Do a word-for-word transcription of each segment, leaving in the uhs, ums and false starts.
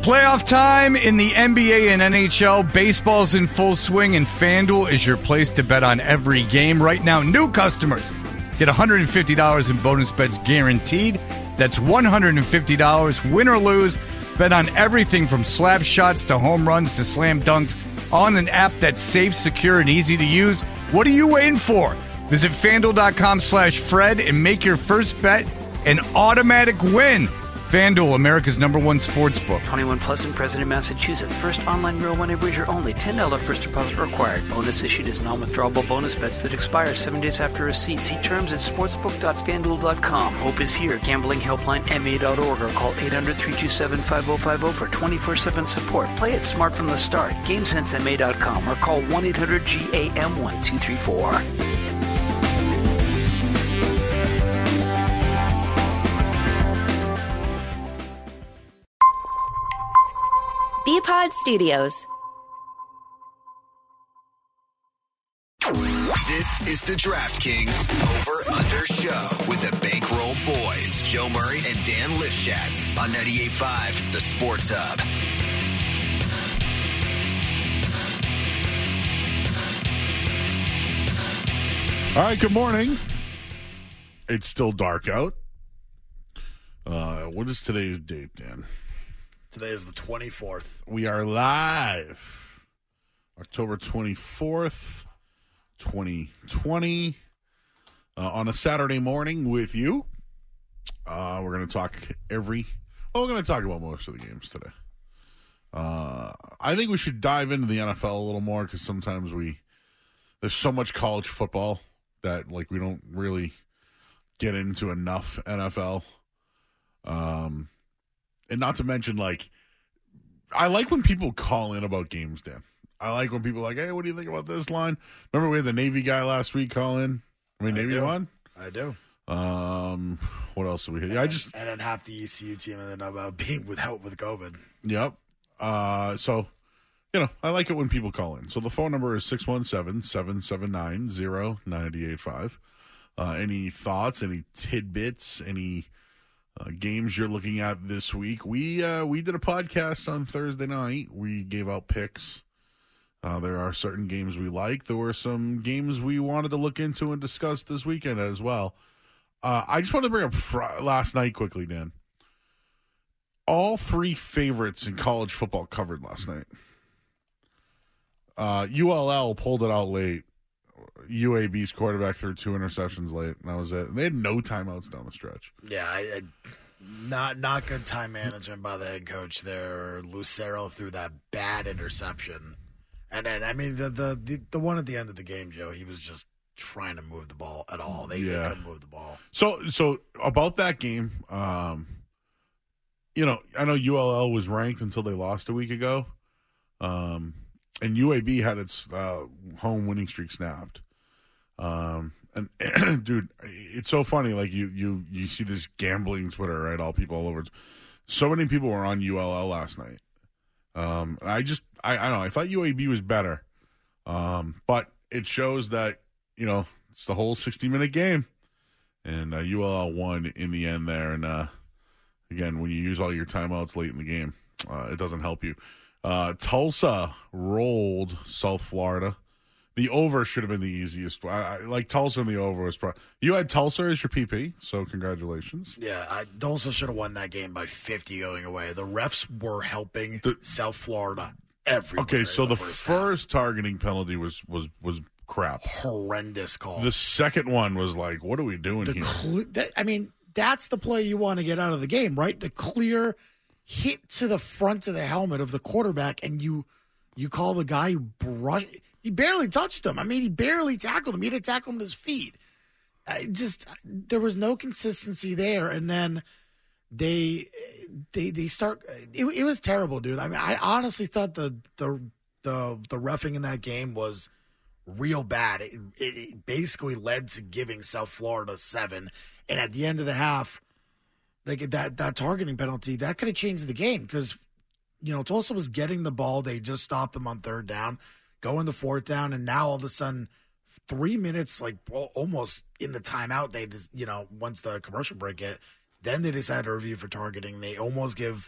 Playoff time in the N B A and N H L. Baseball's in full swing, and FanDuel is your place to bet on every game. Right now, new customers get one hundred fifty dollars in bonus bets guaranteed. That's one hundred fifty dollars, win or lose. Bet on everything from slap shots to home runs to slam dunks on an app that's safe, secure, and easy to use. What are you waiting for? Visit FanDuel.com slash Fred and make your first bet an automatic win. FanDuel, America's number one sports book. twenty-one plus in President, Massachusetts. First online real money wager only. ten dollars first deposit required. Bonus issued as non-withdrawable bonus bets that expire seven days after receipt. See terms at sportsbook dot fan duel dot com. Hope is here. Gambling helpline M A dot org or call eight hundred, three two seven, five oh five oh for twenty-four seven support. Play it smart from the start. game sense M A dot com or call one eight hundred G A M one two three four. B-Pod Studios. This is the DraftKings Over-Under Show with the Bankroll Boys, Joe Murray and Dan Lifshatz on ninety-eight point five, The Sports Hub. All right, good morning. It's still dark out. Uh, what is today's date, Dan? Today is the twenty-fourth. We are live. October twenty-fourth, twenty twenty. Uh, on a Saturday morning with you. Uh, we're going to talk every... Well, we're going to talk about most of the games today. Uh, I think we should dive into the N F L a little more because sometimes we... There's so much college football that, like, we don't really get into enough N F L. Um... And not to mention, like, I like when people call in about games, Dan. I like when people are like, hey, what do you think about this line? Remember we had the Navy guy last week call in? I mean, I Navy do. won? I do. Um, what else do we have? Yeah, I just And then half the E C U team ended up uh, being without with COVID. Yep. Uh, so, you know, I like it when people call in. So the phone number is six one seven, seven seven nine, zero nine eight five. Uh, any thoughts, any tidbits, any... Uh, games you're looking at this week. We uh, we did a podcast on Thursday night. We gave out picks. Uh, there are certain games we like. There were some games we wanted to look into and discuss this weekend as well. Uh, I just wanted to bring up fr- last night quickly, Dan. All three favorites in college football covered last night. Uh, U L L pulled it out late. U A B's quarterback threw two interceptions late, and that was it. And they had no timeouts down the stretch. Yeah, I, I, not not good time management by the head coach there. Lucero threw that bad interception. And then, I mean, the, the, the, the one at the end of the game, Joe, he was just trying to move the ball at all. They, Yeah. they couldn't move the ball. So, so about that game, um, you know, I know U L L was ranked until they lost a week ago. Um, and U A B had its uh, home winning streak snapped. Um, and dude, it's so funny. Like you, you, you see this gambling Twitter, right? All people all over. So many people were on U L L last night. Um, and I just, I, I don't know. I thought U A B was better. Um, but it shows that, you know, it's the whole sixty minute game, and uh, U L L won in the end there. And uh, again, when you use all your timeouts late in the game, uh, it doesn't help you. Uh, Tulsa rolled South Florida. The over should have been the easiest. I, I, like Tulsa and the over was probably. You had Tulsa as your P P, so congratulations. Yeah, I, Tulsa should have won that game by fifty going away. The refs were helping the, South Florida everywhere. Okay, so the, the first, first targeting penalty was was was crap. Horrendous call. The second one was like, what are we doing the here? Cle- that, I mean, that's the play you want to get out of the game, right? The clear hit to the front of the helmet of the quarterback, and you you call the guy who brushed. He barely touched him. I mean, he barely tackled him. He had to tackle him to his feet. I just there was no consistency there, and then they they they start. It, it was terrible, dude. I mean, I honestly thought the the the the reffing in that game was real bad. It, it, it basically led to giving South Florida seven, and at the end of the half, like that that targeting penalty that could have changed the game because you know Tulsa was getting the ball. They just stopped them on third down. Go in the fourth down, and now all of a sudden, three minutes, like well, almost in the timeout, they just, you know, once the commercial break hit, then they decided to review for targeting. They almost give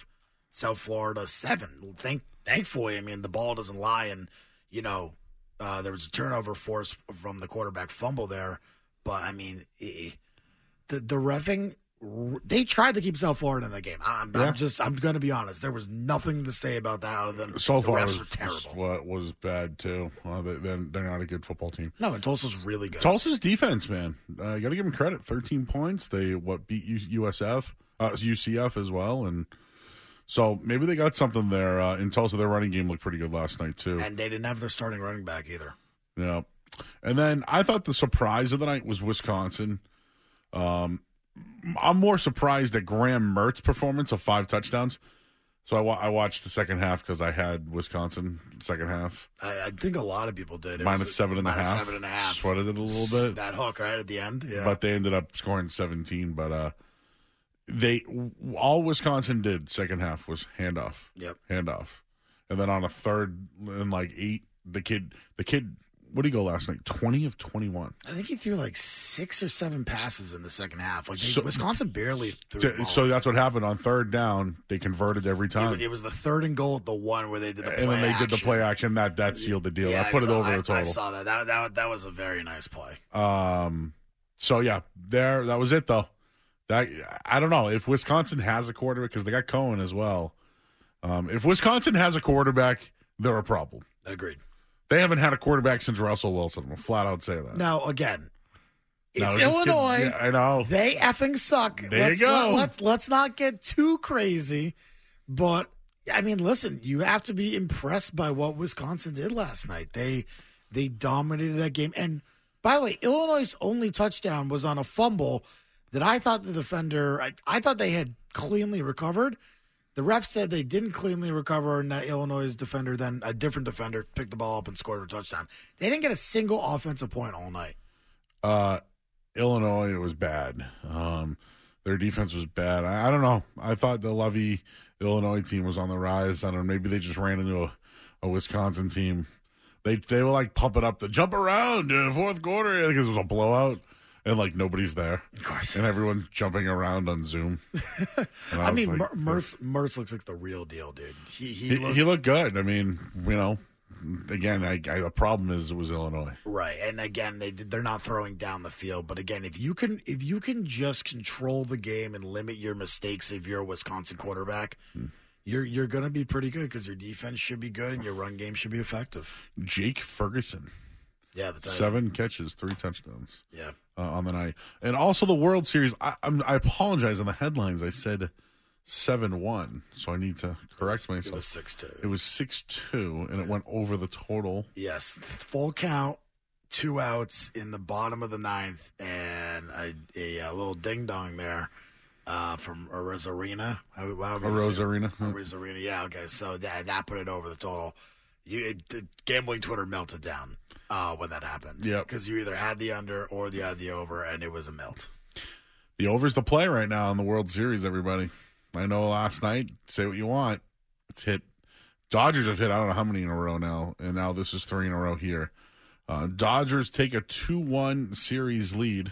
South Florida seven. Thank, thankfully, I mean, the ball doesn't lie, and, you know, uh, there was a turnover force from the quarterback fumble there. But, I mean, the the reffing, they tried to keep South Florida in the game. I'm, Yeah. I'm just, I'm going to be honest. There was nothing to say about that other than So the far, refs was, were terrible. was, was bad, too. Uh, they, they're, they're not a good football team. No, and Tulsa's really good. Tulsa's defense, man. Uh, you got to give them credit. thirteen points. They, what, beat U- USF, uh, U C F as well. And so maybe they got something there. Uh, in Tulsa, their running game looked pretty good last night, too. And they didn't have their starting running back either. Yeah. And then I thought the surprise of the night was Wisconsin. Um, I'm more surprised at Graham Mertz's performance of five touchdowns. So I, wa- I watched the second half because I had Wisconsin second half. I, I think a lot of people did. It Minus was a- seven and a minus half. seven and a half. Sweated it a little bit. That hook right at the end. Yeah. But they ended up scoring seventeen. But uh, they all Wisconsin did second half was handoff. Yep. Handoff. And then on a third and like eight, the kid, the kid, what did he go last night? twenty of twenty-one. I think he threw like six or seven passes in the second half. Like they, So- Wisconsin barely threw the ball. So that's what happened on third down. They converted every It, time. was- it was the third and goal, the one where they did the play and then they action. did the play action. That that sealed the deal. Yeah, I put I it saw, over I, the total. I saw that. That, that. that was a very nice play. Um. So yeah, there. That was it though. That I don't know if Wisconsin has a quarterback because they got Cohen as well. Um. If Wisconsin has a quarterback, they're a problem. Agreed. They haven't had a quarterback since Russell Wilson. I'm flat out say that. Now, again, No, it's just kidding. Illinois. Yeah, I know. They effing suck. There let's, you go. Let's, let's not get too crazy. But, I mean, listen, you have to be impressed by what Wisconsin did last night. They they dominated that game. And, by the way, Illinois' only touchdown was on a fumble that I thought the defender, I, I thought they had cleanly recovered. The ref said they didn't cleanly recover, and that Illinois' defender, then a different defender, picked the ball up and scored a touchdown. They didn't get a single offensive point all night. Uh, Illinois was bad. Um, their defense was bad. I, I don't know. I thought the Lovey Illinois team was on the rise. I don't know. Maybe they just ran into a, a Wisconsin team. They they were like pumping up the jump around in the fourth quarter because it was a blowout. And, like, nobody's there. Of course. And everyone's jumping around on Zoom. And I, was mean, like, Mer- Mertz, Mertz looks like the real deal, dude. He he, he, looked, he looked good. I mean, you know, again, I, I, the problem is it was Illinois. right, and again, they they're not throwing down the field. But again, if you can if you can just control the game and limit your mistakes, if you're a Wisconsin quarterback, Hmm. you're you're going to be pretty good because your defense should be good and your run game should be effective. Jake Ferguson, Yeah, the tight end. seven catches, three touchdowns. Yeah, Uh, on the night, and also the World Series. I, I'm, I apologize on the headlines. I said seven one, so I need to correct it myself. was six two. It was six two, and it went over the total. Yes, full count, two outs in the bottom of the ninth, and a, a, a little ding dong there uh, from Arozarena. How, how A Rose Arena. Arozarena, yeah. Okay, so that that put it over the total. You, it, the gambling Twitter melted down uh, when that happened. Yep. because you either had the under or you had the over, and it was a melt. The over's the play right now in the World Series. Everybody, I know last night. Say what you want. It's hit. Dodgers have hit I don't know how many in a row now, and now this is three in a row here. Uh, Dodgers take a two one series lead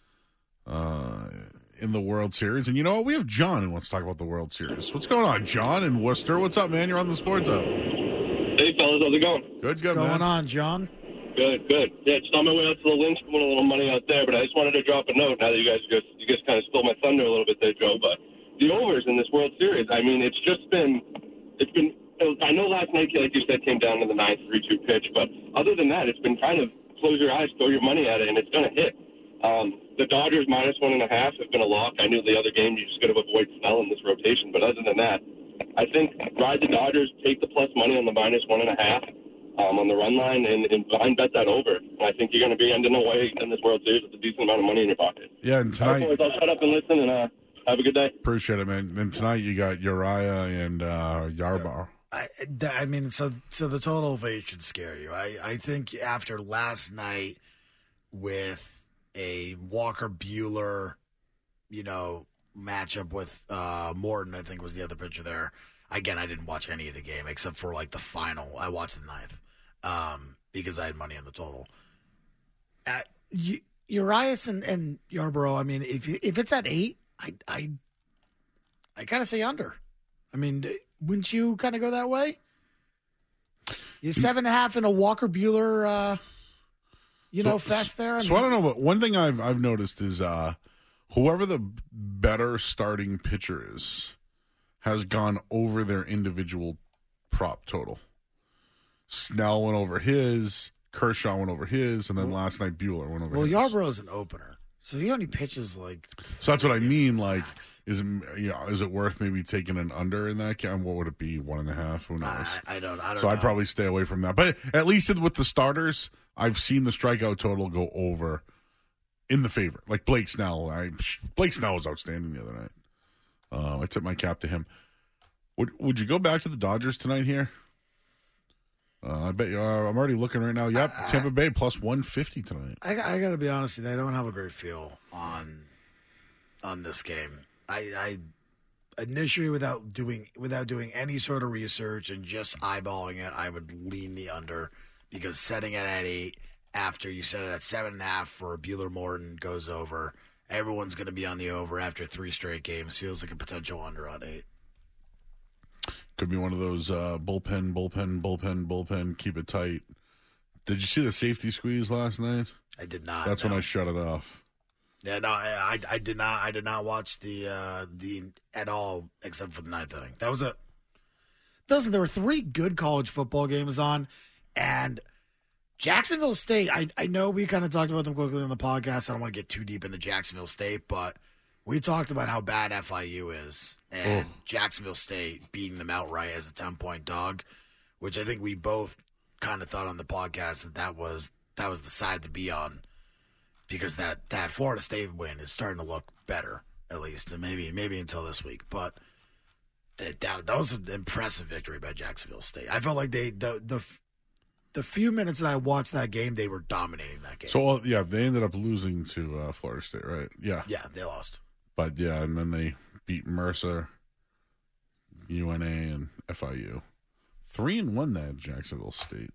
uh, in the World Series. And you know what? We have John who wants to talk about the World Series. What's going on, John in Worcester? What's up, man? You're on the Sports Hub. Hey, fellas, how's it going? Good's good, What's man. going on, John? Good, good. Yeah, just on my way out to the Lynch, winning a little money out there, but I just wanted to drop a note now that you guys just, you guys kind of stole my thunder a little bit there, Joe, but the overs in this World Series, I mean, it's just been, it's been, I know last night, like you said, came down to the ninth three two pitch, but other than that, it's been kind of close your eyes, throw your money at it, and it's going to hit. Um, the Dodgers minus one and a half have been a lock. I knew the other game you just got to avoid Snell in this rotation, but other than that, I think ride the Dodgers, take the plus money on the minus one and a half um, on the run line, and, and blind bet that over. And I think you're going to be ending away in this World Series with a decent amount of money in your pocket. Yeah, and All right, tonight, boys, I'll shut up and listen, and uh, have a good day. appreciate it, man. And tonight you got Uriah and uh, Yarbrough. I, I mean, so so the total of eight should scare you. I, I think after last night with a Walker Bueller, you know, matchup with uh, Morton, I think was the other pitcher there. Again, I didn't watch any of the game except for like the final. I watched the ninth um, because I had money on the total. At U- Urias and, and Yarbrough, I mean, if if it's at eight, I I I gotta say under. I mean, wouldn't you kind of go that way? You seven and a half in a Walker Buehler, uh, you So- know, fest there. I So I mean, don't know, but one thing I've I've noticed is uh, whoever the better starting pitcher is has gone over their individual prop total. Snell went over his, Kershaw went over his, and then last night Bueller went over well, his. Yarborough's an opener, so he only pitches like. So that's what I mean. Like, is it you know, is it worth maybe taking an under in that game? What would it be? One and a half? Who knows? I, I don't. I don't. So know. I'd probably stay away from that. But at least with the starters, I've seen the strikeout total go over in the favor. Like Blake Snell. I, Blake Snell was outstanding the other night. Uh, I took my cap to him. Would Would you go back to the Dodgers tonight here? Uh, I bet you are. I'm already looking right now. Yep, I- Tampa Bay plus one fifty tonight. I, I got to be honest with you. I don't have a great feel on on this game. I, I initially, without doing without doing any sort of research and just eyeballing it, I would lean the under because setting it at eight after you set it at seven and a half for Bueller Morton goes over. Everyone's going to be on the over after three straight games. Feels like a potential under on eight. Could be one of those uh, bullpen, bullpen, bullpen, bullpen. Keep it tight. Did you see the safety squeeze last night? I did not. That's no. when I shut it off. Yeah, no, I, I, I did not. I did not watch the uh, the at all except for the ninth inning. That was it. Listen, there were three good college football games on, and Jacksonville State. I I know we kind of talked about them quickly on the podcast. I don't want to get too deep into Jacksonville State, but we talked about how bad F I U is, and Oh. Jacksonville State beating them outright as a ten point dog, which I think we both kind of thought on the podcast that that was that was the side to be on. Because that, that Florida State win is starting to look better, at least, and maybe maybe until this week. But that, that, that was an impressive victory by Jacksonville State. I felt like they the the the few minutes that I watched that game, they were dominating that game. So, uh, yeah, they ended up losing to uh, Florida State, right? Yeah. yeah, they lost. But, yeah, and then they beat Mercer, U N A, and F I U. Three and one that Jacksonville State.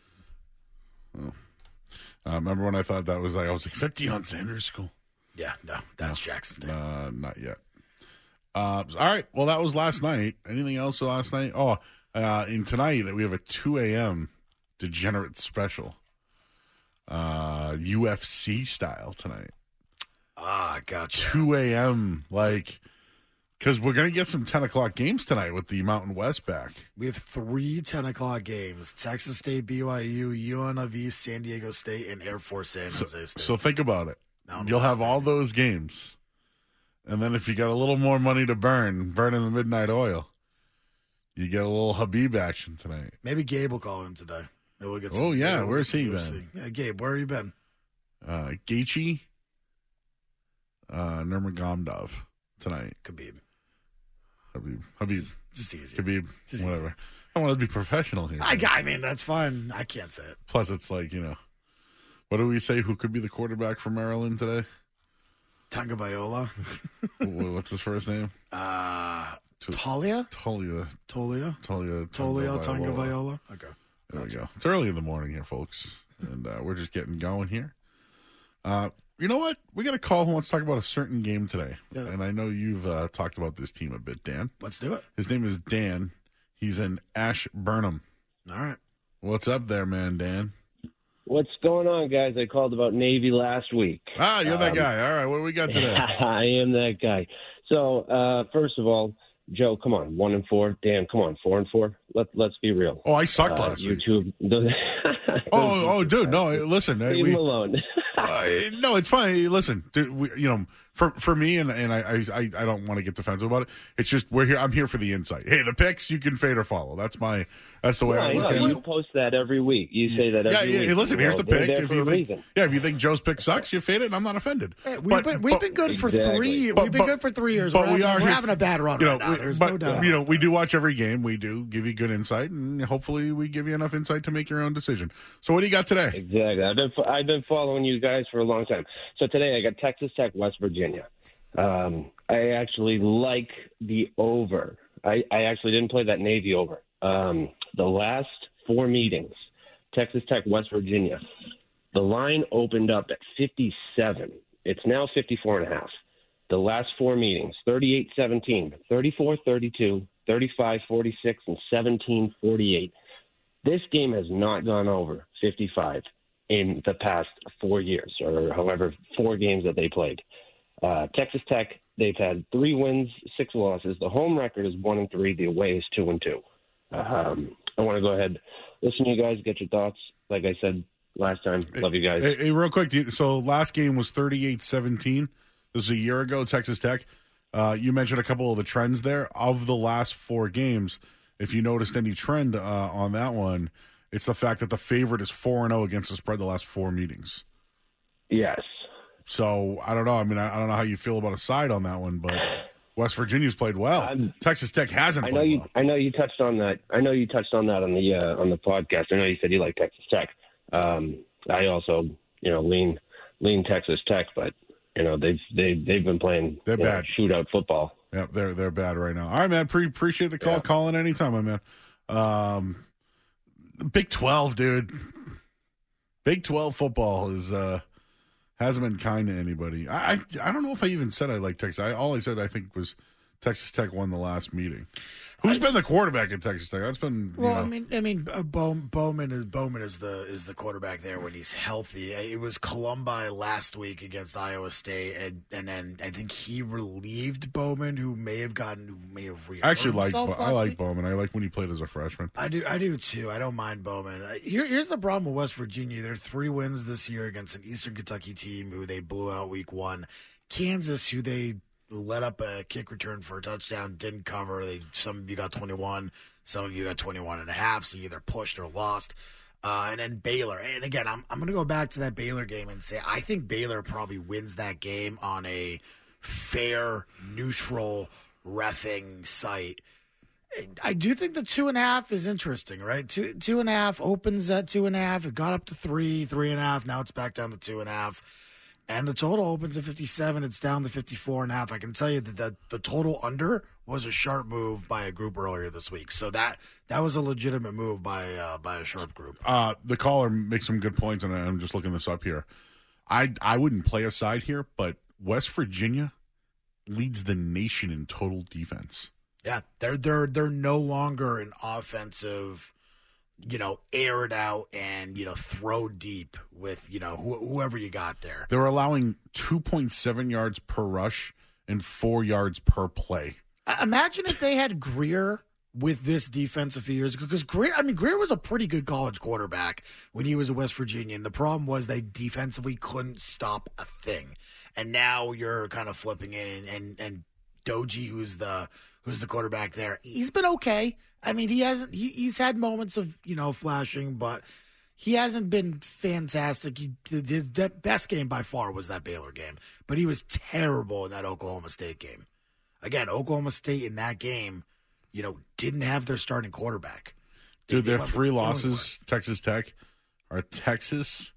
Oh. Uh, remember when I thought that was like, I was like, is that Deion Sanders' school? Yeah, no, that's Jackson State. Uh, not yet. Uh, all right. Well, that was last night. Anything else last night? Oh, uh, and tonight we have a two a.m. degenerate special. Uh, U F C style tonight. Ah, gotcha. two a.m. Like, because we're going to get some ten o'clock games tonight with the Mountain West back. We have three ten o'clock games: Texas State, B Y U, U N L V, San Diego State, and Air Force San So, Jose State. so think about it. Mountain You'll West, have all baby. those games. And then if you got a little more money to burn, burn in the midnight oil, you get a little Habib action tonight. Maybe Gabe will call him today. Maybe we'll get some, Oh, yeah, maybe we'll where's get some he U F C. been? Yeah, Gabe, where have you been? Uh, Gaethje, uh, Nurmagomedov tonight. Khabib. Habib, Habib, Just easy. Khabib, Just whatever. I want to be professional here. I, I mean, that's fine. I can't say it. Plus, it's like, you know, what do we say? Who could be the quarterback for Maryland today? Tonga Viola. Wh- What's his first name? Uh, Tu- Talia? Tolia. Tolia? Tolia. Tolia, Tonga Vailoa. Viola. Okay. There we go. It's early in the morning here, folks, and uh, we're just getting going here. Uh, you know what? We got a call who wants to talk about a certain game today, Yeah. and I know you've uh, talked about this team a bit, Dan. Let's do it. His name is Dan. He's in Ashburnham. All right. What's up there, man, Dan? What's going on, guys? I called about Navy last week. Ah, you're that Um, guy. All right, what do we got today? I am that guy. So, uh, first of all, Joe, come on, one and four. Dan, come on, four and four. Let Let's be real. Oh, I sucked Uh, last week. YouTube. Those, Oh, oh, dude, no, listen. uh, leave we- him alone. Uh, no, it's fine. Listen, dude, we, you know, for for me, and and I I, I don't want to get defensive about it. It's just we're here. I'm here for the insight. Hey, the picks you can fade or follow. That's my that's the way I No, look no, at you it. post that every week. You say that every Yeah, yeah. week. Hey, listen, You here's know, the they're pick. there If for you a think, reason. yeah, if you think Joe's pick sucks, you fade it. and I'm not offended. Hey, we've But- been we've but- been good for Exactly. three. But- we've been but- good for three years. But we're we having, are we're here having for- a bad run You right know, now. we- There's but no doubt. you know, about we that. do watch every game. We do give you good insight, and hopefully, we give you enough insight to make your own decision. So, what do you got today? Exactly. I've been I've been following you guys for a long time. So today I got Texas Tech, West Virginia. Um, I actually like the over. I, I actually didn't play that Navy over. Um, the last four meetings, Texas Tech, West Virginia, the line opened up at fifty-seven. It's now fifty-four and a half. The last four meetings, thirty-eight seventeen, thirty-four thirty-two, thirty-five forty-six, and seventeen forty-eight. This game has not gone over fifty-five in the past four years, or however, four games that they played. Uh, Texas Tech, they've had three wins, six losses. The home record is one and three. The away is two and two. Um, I want to go ahead, listen to you guys, get your thoughts. Like I said last time, love you guys. Hey, hey, real quick, do you- so last game was thirty-eight seventeen. This was a year ago, Texas Tech. Uh, you mentioned a couple of the trends there. Of the last four games, if you noticed any trend uh, on that one, it's the fact that the favorite is four and oh against the spread the last four meetings. Yes. So, I don't know. I mean, I, I don't know how you feel about a side on that one, but West Virginia's played well. I'm, Texas Tech hasn't I played know you, well. I know you touched on that. I know you touched on that on the uh, on the podcast. I know you said you like Texas Tech. Um, I also, you know, lean lean Texas Tech, but you know they've they they've been playing They're you know, bad. shootout football. Yep, they're they're bad right now. All right, man. Pre- appreciate the call. Yeah. Calling anytime, my man. Um, Big twelve, dude. Big twelve football is uh, hasn't been kind to anybody. I, I I don't know if I even said I like Texas. I all I said I think was Texas Tech won the last meeting. Who's I, been the quarterback at Texas Tech? That's been you well. know. I mean, I mean, uh, Bowman, Bowman is Bowman is the is the quarterback there when he's healthy. It was Columbi last week against Iowa State, and, and then I think he relieved Bowman, who may have gotten who may have I actually like himself Bo- I last like week. Bowman. I like when he played as a freshman. I do, I do too. I don't mind Bowman. Uh, Here, here's the problem with West Virginia. There are three wins this year against an Eastern Kentucky team who they blew out week one. Kansas, who they let up a kick return for a touchdown, didn't cover. They some of you got twenty-one, some of you got twenty-one and a half, so you either pushed or lost. Uh, and then Baylor. And again, I'm I'm going to go back to that Baylor game and say I think Baylor probably wins that game on a fair, neutral reffing site. I do think the two and a half is interesting, right? Two two and a half opens at two and a half. It got up to three, three and a half. Now it's back down to two and a half. And the total opens at fifty-seven. It's down to fifty-four and a half. I can tell you that, that the total under was a sharp move by a group earlier this week. So that that was a legitimate move by uh, by a sharp group. Uh, the caller makes some good points, and I'm just looking this up here. I I wouldn't play a side here, but West Virginia leads the nation in total defense. Yeah, they're they're they're no longer an offensive, you know, air it out and, you know, throw deep with, you know, wh- whoever you got there. They're allowing two point seven yards per rush and four yards per play. I- Imagine if they had Greer with this defense a few years ago, because Greer, I mean, Greer was a pretty good college quarterback when he was at West Virginia, and the problem was they defensively couldn't stop a thing. And now you're kind of flipping it, and and, and Doji, who's the who's the quarterback there, he's been okay. I mean, he hasn't. He, he's had moments of, you know, flashing, but he hasn't been fantastic. He, his best game by far was that Baylor game, but he was terrible in that Oklahoma State game. Again, Oklahoma State in that game, you know, didn't have their starting quarterback. Dude, They- their they went three with losses, Texas Tech, are Texas,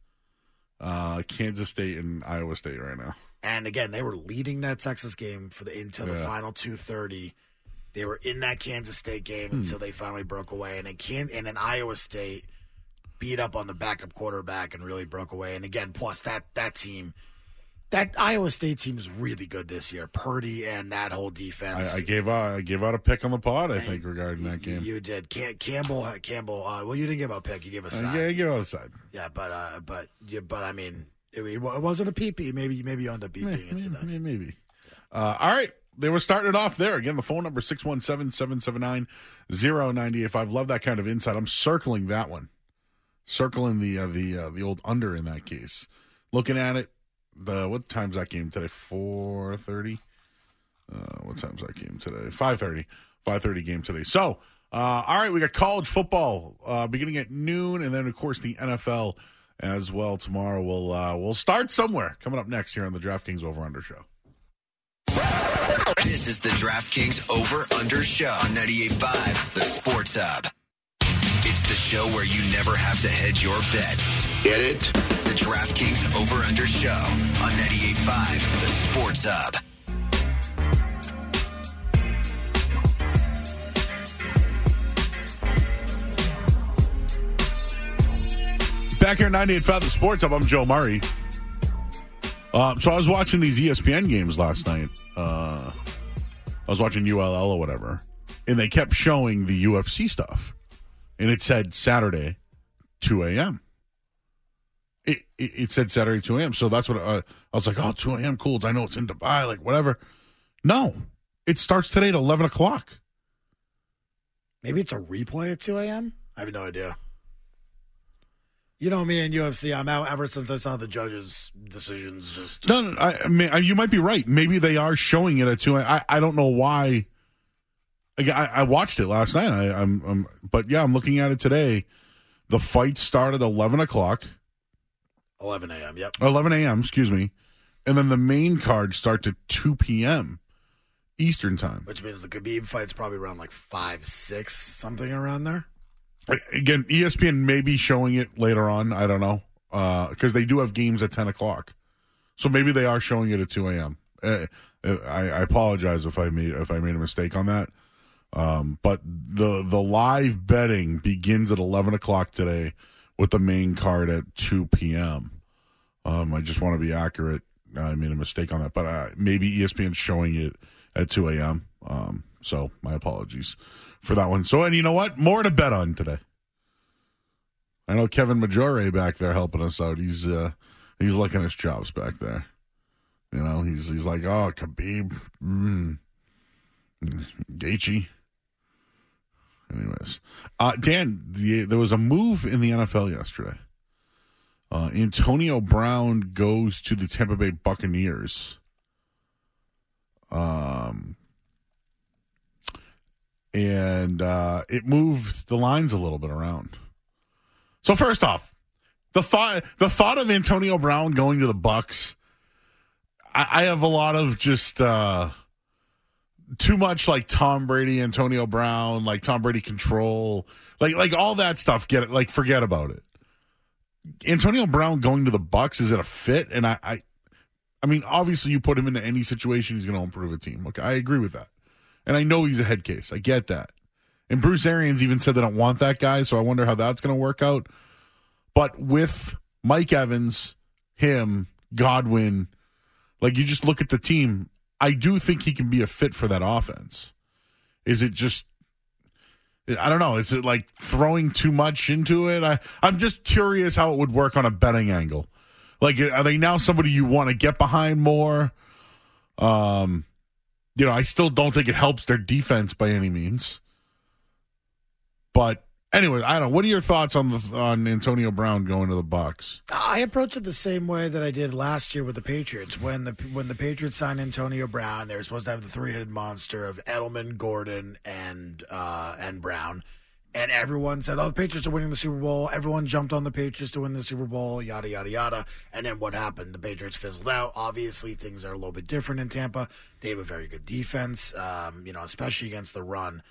uh, Kansas State, and Iowa State right now. And again, they were leading that Texas game for the until the Yeah. final two thirty. They were in that Kansas State game Hmm. until they finally broke away, and then can and then Iowa State beat up on the backup quarterback and really broke away. And again, plus that that team, that Iowa State team is really good this year. Purdy and that whole defense. I, I gave out I gave out a pick on the pod, I think, regarding that game. You did. Cam- Campbell. Campbell. Uh, well, you didn't give a pick. You gave a Uh, side. yeah, I gave out a side. Yeah, but uh, but yeah, but I mean, it, it wasn't a P P. Maybe maybe you ended up beeping Maybe. into that. maybe. Uh, all right. They were starting it off there. Again, the phone number six one seven, seven seven nine, zero nine eight five. Love that kind of insight. I'm circling that one. Circling the uh, the uh, the old under in that case. Looking at it, the what time's that game today? four thirty. Uh, what time's that game today? five thirty. five thirty game today. So, uh, all right, we got college football uh, beginning at noon, and then of course the N F L as well tomorrow. We'll uh, we'll start somewhere. Coming up next here on the DraftKings Over Under Show. This is the DraftKings Over Under Show on ninety-eight point five, the Sports Hub. It's the show where you never have to hedge your bets. Get it? The DraftKings Over Under Show on ninety-eight point five, the Sports Hub. Back here at ninety-eight point five, the Sports Hub, I'm Joe Murray. Uh, so I was watching these E S P N games last night. Uh, I was watching U L L or whatever. and they kept showing the U F C stuff, and it said Saturday, two a.m. It, it it said Saturday, two a.m. So that's what uh, I was like, oh, two a.m., cool. I know it's in Dubai, like whatever. No, it starts today at eleven o'clock. Maybe it's a replay at two a.m.? I have no idea. You know me and U F C, I'm out ever since I saw the judges' decisions. Just No, no, I, I mean, you might be right. Maybe they are showing it at two a.m. I, I don't know why. I, I watched it last night, I, I'm, I'm, but yeah, I'm looking at it today. The fight started at eleven o'clock. eleven a.m., yep. eleven a.m., excuse me. And then the main card starts at two p.m. Eastern time. Which means the Khabib fight's probably around like five, six, something around there. Again, E S P N may be showing it later on. I don't know. Because uh, they do have games at ten o'clock. So maybe they are showing it at two a.m. Uh, I, I apologize if I made if I made a mistake on that. Um, but the the live betting begins at eleven o'clock today with the main card at two p.m. Um, I just want to be accurate. I made a mistake on that. But uh, maybe E S P N's showing it at two a.m. Um, so my apologies for that one. So, and you know what? More to bet on today. I know Kevin Majore back there helping us out. He's uh, he's licking his chops back there. You know, he's he's like, oh, Khabib, mm, Gaethje. Anyways, uh, Dan, the, there was a move in the N F L yesterday. Uh, Antonio Brown goes to the Tampa Bay Buccaneers. Um, and uh, it moved the lines a little bit around. So first off, the thought the thought of Antonio Brown going to the Bucs, I, I have a lot of just uh, too much like Tom Brady, Antonio Brown, like Tom Brady control, like like all that stuff. Get it? Like forget about it. Antonio Brown going to the Bucs, is it a fit? And I, I, I mean, obviously you put him into any situation, he's going to improve a team. Okay, I agree with that, and I know he's a head case. I get that. And Bruce Arians even said they don't want that guy, so I wonder how that's going to work out. But with Mike Evans, him, Godwin, like you just look at the team, I do think he can be a fit for that offense. Is it just, I don't know, is it like throwing too much into it? I, I'm just curious how it would work on a betting angle. Like, are they now somebody you want to get behind more? Um, you know, I still don't think it helps their defense by any means. But anyway, I don't know. What are your thoughts on the on Antonio Brown going to the Bucs? I approach it the same way that I did last year with the Patriots. When the when the Patriots signed Antonio Brown, they were supposed to have the three-headed monster of Edelman, Gordon, and uh, and Brown. And everyone said, oh, the Patriots are winning the Super Bowl. Everyone jumped on the Patriots to win the Super Bowl, yada, yada, yada. And then what happened? The Patriots fizzled out. Obviously, things are a little bit different in Tampa. They have a very good defense, um, you know, especially against the run.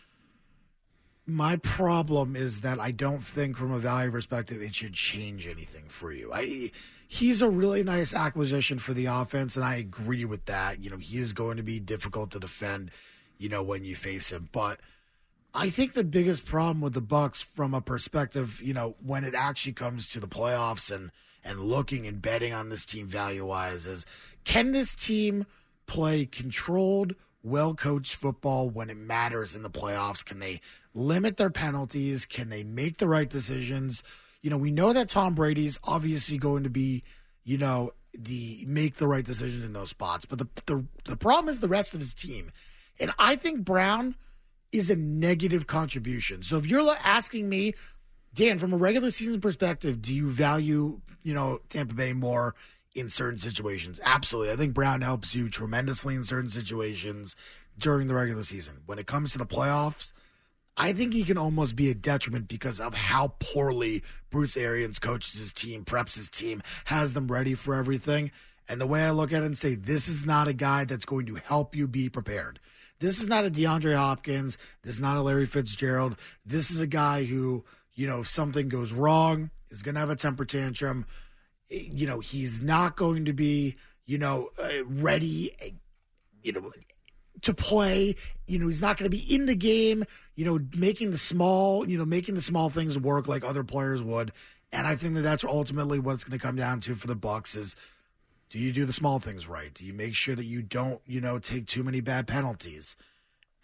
My problem is that I don't think from a value perspective it should change anything for you. I He's a really nice acquisition for the offense, and I agree with that. You know, he is going to be difficult to defend, you know, when you face him. But I think the biggest problem with the Bucs from a perspective, you know, when it actually comes to the playoffs and, and looking and betting on this team value-wise is, can this team play controlled, well-coached football when it matters in the playoffs? Can they limit their penalties? Can they make the right decisions? You know, we know that Tom Brady's obviously going to be, you know, the make the right decisions in those spots. But the the, the problem is the rest of his team. And I think Brown is a negative contribution. So if you're asking me, Dan, from a regular season perspective, do you value, you know, Tampa Bay more in certain situations? Absolutely. I think Brown helps you tremendously in certain situations during the regular season. When it comes to the playoffs, I think he can almost be a detriment because of how poorly Bruce Arians coaches his team, preps his team, has them ready for everything. And the way I look at it and say, this is not a guy that's going to help you be prepared. This is not a DeAndre Hopkins. This is not a Larry Fitzgerald. This is a guy who, you know, if something goes wrong, is going to have a temper tantrum. You know, he's not going to be, you know, uh, ready, you know, to play. You know, he's not going to be in the game, you know, making the small, you know, making the small things work like other players would. And I think that that's ultimately what it's going to come down to for the Bucs is, do you do the small things right? Do you make sure that you don't, you know, take too many bad penalties?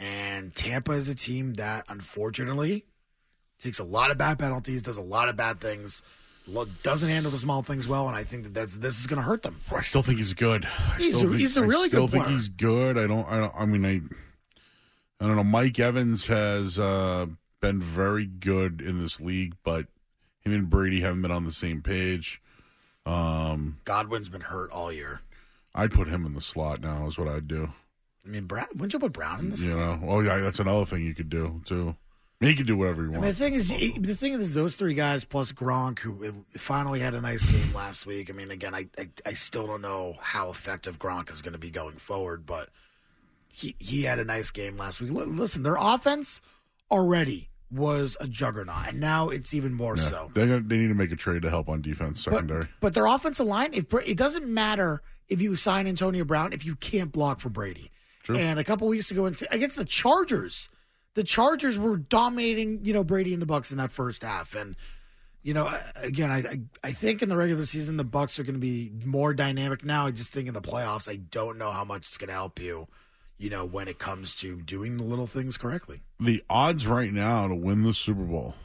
And Tampa is a team that, unfortunately, takes a lot of bad penalties, does a lot of bad things, lo- doesn't handle the small things well, and I think that that's, this is going to hurt them. I still think he's good. I He's still a- think, he's a really I still good think player. he's good. I don't. I don't. I mean, I. I don't know. Mike Evans has uh, been very good in this league, but him and Brady haven't been on the same page. Um, Godwin's been hurt all year. I'd put him in the slot now. Is what I'd do. I mean, Brown, wouldn't you put Brown in this? You know. Oh yeah, that's another thing you could do too. I mean, he could do whatever he I mean, wants. the thing is, the thing is, those three guys plus Gronk, who finally had a nice game last week. I mean, again, I I, I still don't know how effective Gronk is going to be going forward, but he he had a nice game last week. L- listen, their offense already was a juggernaut, and now it's even more Yeah. so. They're gonna, they need to make a trade to help on defense secondary. But, but their offensive line, if it doesn't matter if you sign Antonio Brown if you can't block for Brady. True. And a couple weeks ago against the Chargers, the Chargers were dominating, you know, Brady and the Bucs in that first half. And, you know, again, I I, I think in the regular season the Bucs are going to be more dynamic now. I just think in the playoffs, I don't know how much it's going to help you, you know, when it comes to doing the little things correctly. The odds right now to win the Super Bowl,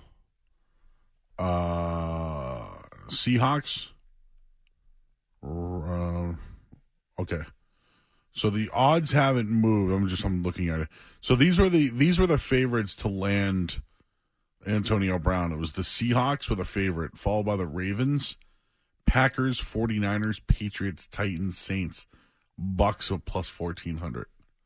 uh, Seahawks. Uh, okay, so the odds haven't moved. I'm just I'm looking at it. So these were the these were the favorites to land Antonio Brown. It was the Seahawks were the favorite, followed by the Ravens, Packers, 49ers, Patriots, Titans, Saints, Bucks of plus fourteen hundred.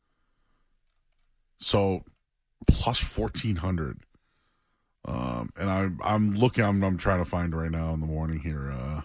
So plus fourteen hundred. Um, and I, I'm looking, I'm, I'm trying to find right now in the morning here. Uh,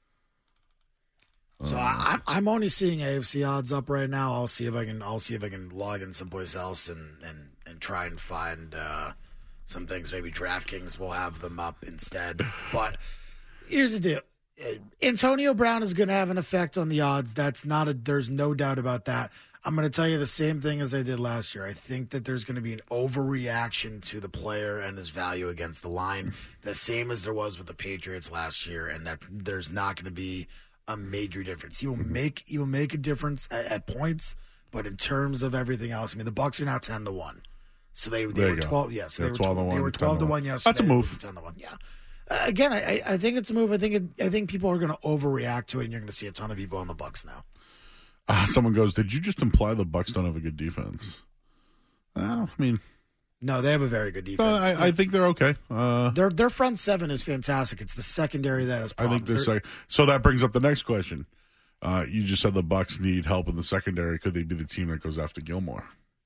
So I, I'm I'm only seeing A F C odds up right now. I'll see if I can I'll see if I can log in someplace else and and, and try and find uh, some things. Maybe DraftKings will have them up instead. But here's the deal: Uh, Antonio Brown is going to have an effect on the odds. That's not a. There's no doubt about that. I'm going to tell you the same thing as I did last year. I think that there's going to be an overreaction to the player and his value against the line, the same as there was with the Patriots last year, and that there's not going to be a major difference. He will make he will make a difference at, at points, but in terms of everything else, I mean, the Bucks are now ten to one, so they they There were you go. twelve. Yes, Yeah, they were twelve to twelve. They one, were ten twelve to to one. one yesterday. That's a move. Ten to one. Yeah. Uh, again, I I think it's a move. I think it, I think people are going to overreact to it, and you're going to see a ton of people on the Bucks now. uh, someone goes, did you just imply the Bucks don't have a good defense? I don't. I mean, No, they have a very good uh, defense. I, I think they're okay. Uh, their their front seven is fantastic. It's the secondary that has I think problems. they're They're- sec- so. That brings up the next question. Uh, you just said the Bucks need help in the secondary. Could they be the team that goes after Gilmore?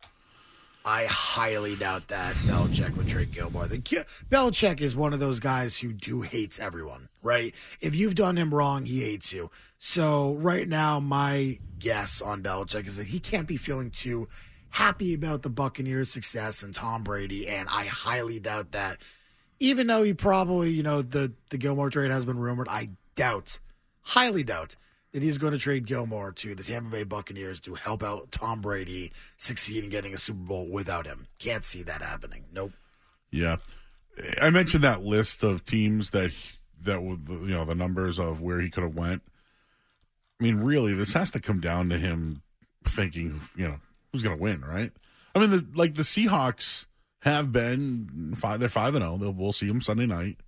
I highly doubt that Belichick would trade Gilmore. The, Belichick is one of those guys who who hates everyone, right? If you've done him wrong, he hates you. So right now, my guess on Belichick is that he can't be feeling too happy about the Buccaneers' success and Tom Brady, and I highly doubt that. Even though he probably, you know, the, the Gilmore trade has been rumored, I doubt, highly doubt, that he's going to trade Gilmore to the Tampa Bay Buccaneers to help out Tom Brady succeed in getting a Super Bowl without him. Can't see that happening. Nope. Yeah, I mentioned that list of teams that that would you know the numbers of where he could have went. I mean, really, this has to come down to him thinking, you know, who's going to win, right? I mean, the, like the Seahawks have been five. They're five and zero. We'll see them Sunday night.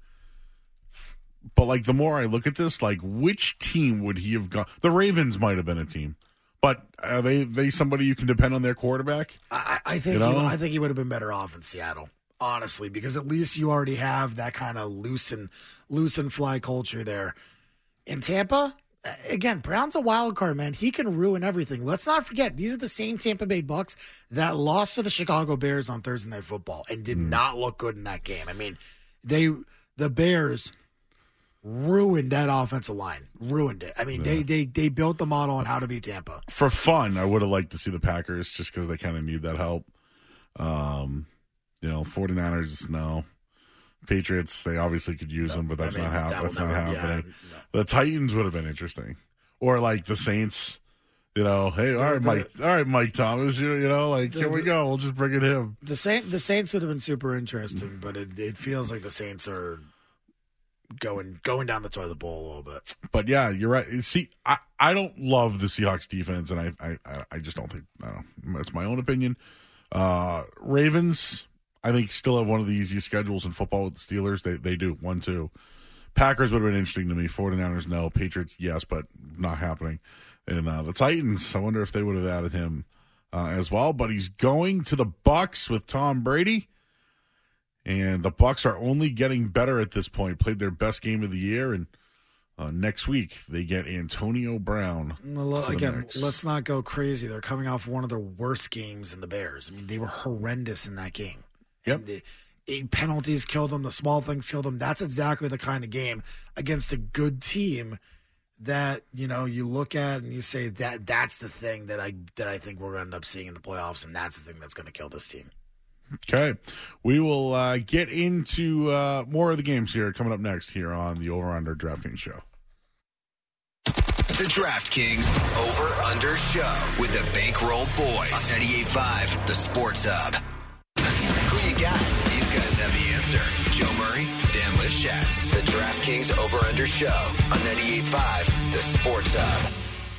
But like the more I look at this, like which team would he have gone? The Ravens might have been a team, but are they they somebody you can depend on their quarterback? I, I think You know? he, I think he would have been better off in Seattle, honestly, because at least you already have that kind of loose and loose and fly culture there. In Tampa, again, Brown's a wild card, man. He can ruin everything. Let's not forget, these are the same Tampa Bay Bucks that lost to the Chicago Bears on Thursday Night Football and did Mm. not look good in that game. I mean, they the Bears ruined that offensive line. Ruined it. I mean, Yeah. they, they they built the model on how to beat Tampa. For fun, I would have liked to see the Packers just because they kind of need that help. Um, you know, 49ers, no. Patriots, they obviously could use them, but that's I mean, not how that will that's not never- yeah, happening. no. The Titans would have been interesting, or like the Saints. You know, hey, all right, the- Mike, all right, Mike Thomas. You, you know, like the- here we go. We'll just bring it him. The Saint, the Saints would have been super interesting, but it, it feels like the Saints are going going down the toilet bowl a little bit. But yeah, you're right. See, I, I don't love the Seahawks defense, and I, I I- I just don't think I don't. That's my own opinion. Uh, Ravens, I think, still have one of the easiest schedules in football with the Steelers. They they do, one, two. Packers would have been interesting to me. 49ers, no. Patriots, yes, but not happening. And uh, the Titans, I wonder if they would have added him uh, as well. But he's going to the Bucs with Tom Brady. And the Bucs are only getting better at this point. Played their best game of the year, and uh, next week they get Antonio Brown. Again, let's not go crazy. They're coming off one of their worst games in the Bears. I mean, they were horrendous in that game. Yep. The, the penalties killed them. The small things killed them. That's exactly the kind of game against a good team that, you know, you look at and you say that that's the thing that I that I think we're going to end up seeing in the playoffs, and that's the thing that's going to kill this team. Okay. We will uh, get into uh, more of the games here coming up next here on the Over Under DraftKings show. The DraftKings Over Under Show with the Bankroll Boys. ninety-eight point five, the Sports Hub. Who you got? These guys have the answer. Joe Murray, Dan Lifshatz. The DraftKings Over Under Show on ninety-eight point five, the Sports Hub.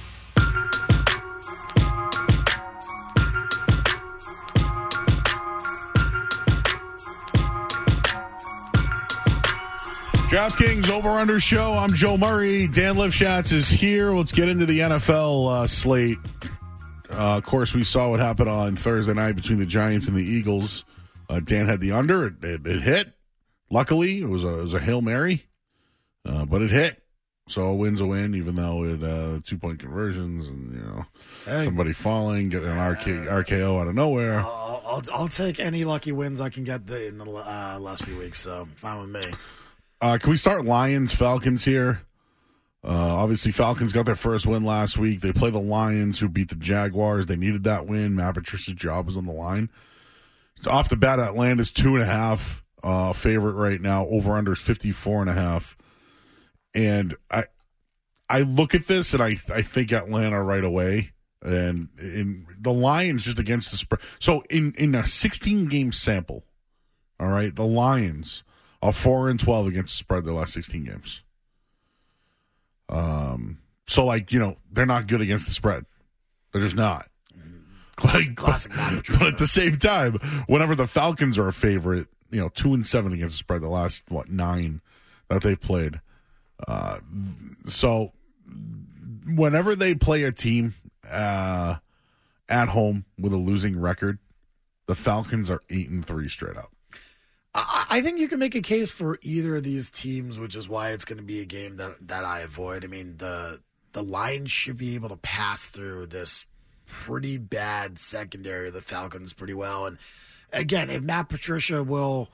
DraftKings Over Under Show. I'm Joe Murray. Dan Lifshatz is here. Let's get into the N F L uh, slate. Uh, of course, we saw what happened on Thursday night between the Giants and the Eagles. Uh, Dan had the under. It, it, it hit. Luckily, it was a, it was a Hail Mary, uh, but it hit. So a win's a win, even though it uh, two-point conversions and, you know, hey. somebody falling, getting an R K, R K O out of nowhere. I'll, I'll, I'll take any lucky wins I can get the, in the uh, last few weeks, so fine with me. Uh, can we start Lions, Falcons here? Uh, obviously, Falcons got their first win last week. They play the Lions, who beat the Jaguars. They needed that win. Matt Patricia's job was on the line. Off the bat, Atlanta's two and a half uh, favorite right now. Over under is fifty-four and a half. And I, I look at this and I, I think Atlanta right away. And in the Lions just against the spread. So in in a sixteen game sample, all right, the Lions are four and twelve against the spread their last sixteen games. Um, so like, you know, they're not good against the spread. They're just not. Classic, like, classic but, but at the same time, whenever the Falcons are a favorite, you know, two and seven against the spread the last what nine that they've played. Uh, so whenever they play a team uh, at home with a losing record, the Falcons are eight and three straight up. I think you can make a case for either of these teams, which is why it's going to be a game that, that I avoid. I mean, the the Lions should be able to pass through this pretty bad secondary of the Falcons pretty well. And again, if Matt Patricia will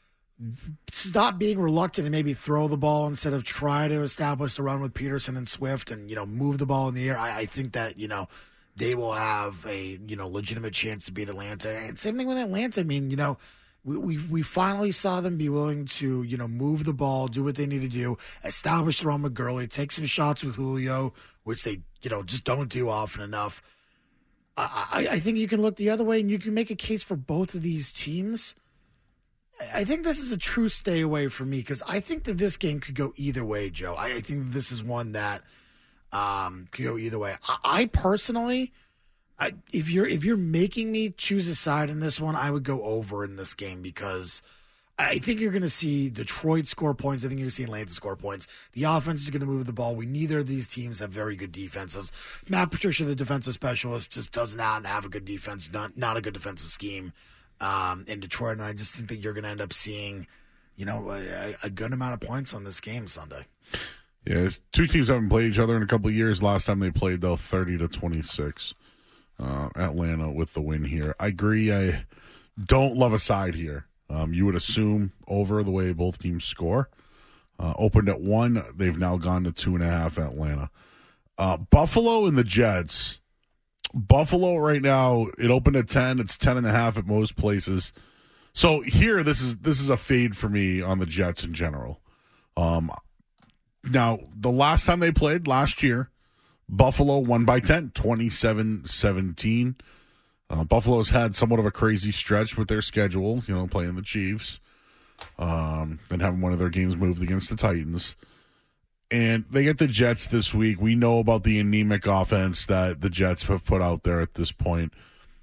stop being reluctant and maybe throw the ball instead of try to establish the run with Peterson and Swift and, you know, move the ball in the air, I, I think that, you know, they will have a, you know, legitimate chance to beat Atlanta. And same thing with Atlanta. I mean, you know, We, we we finally saw them be willing to, you know, move the ball, do what they need to do, establish the run with Gurley, take some shots with Julio, which they, you know, just don't do often enough. I, I, I think you can look the other way and you can make a case for both of these teams. I think this is a true stay away for me because I think that this game could go either way, Joe. I, I think this is one that um, could go either way. I, I personally... I, if you're if you're making me choose a side in this one, I would go over in this game because I think you're going to see Detroit score points. I think you're going to see Atlanta score points. The offense is going to move the ball. We neither of these teams have very good defenses. Matt Patricia, the defensive specialist, just does not have a good defense, not not a good defensive scheme um, in Detroit. And I just think that you're going to end up seeing, you know, a, a good amount of points on this game Sunday. Yeah, two teams haven't played each other in a couple of years. Last time they played, though, thirty to twenty-six. Uh, Atlanta with the win here. I agree. I don't love a side here. Um, you would assume over the way both teams score. Uh, opened at one. They've now gone to two and a half. Atlanta, uh, Buffalo, and the Jets. Buffalo right now. It opened at ten. It's ten and a half at most places. So here, this is this is a fade for me on the Jets in general. Um, now the last time they played last year, Buffalo won by ten, twenty-seven seventeen. Uh, Buffalo's had somewhat of a crazy stretch with their schedule, you know, playing the Chiefs, um, and having one of their games moved against the Titans. And they get the Jets this week. We know about the anemic offense that the Jets have put out there at this point.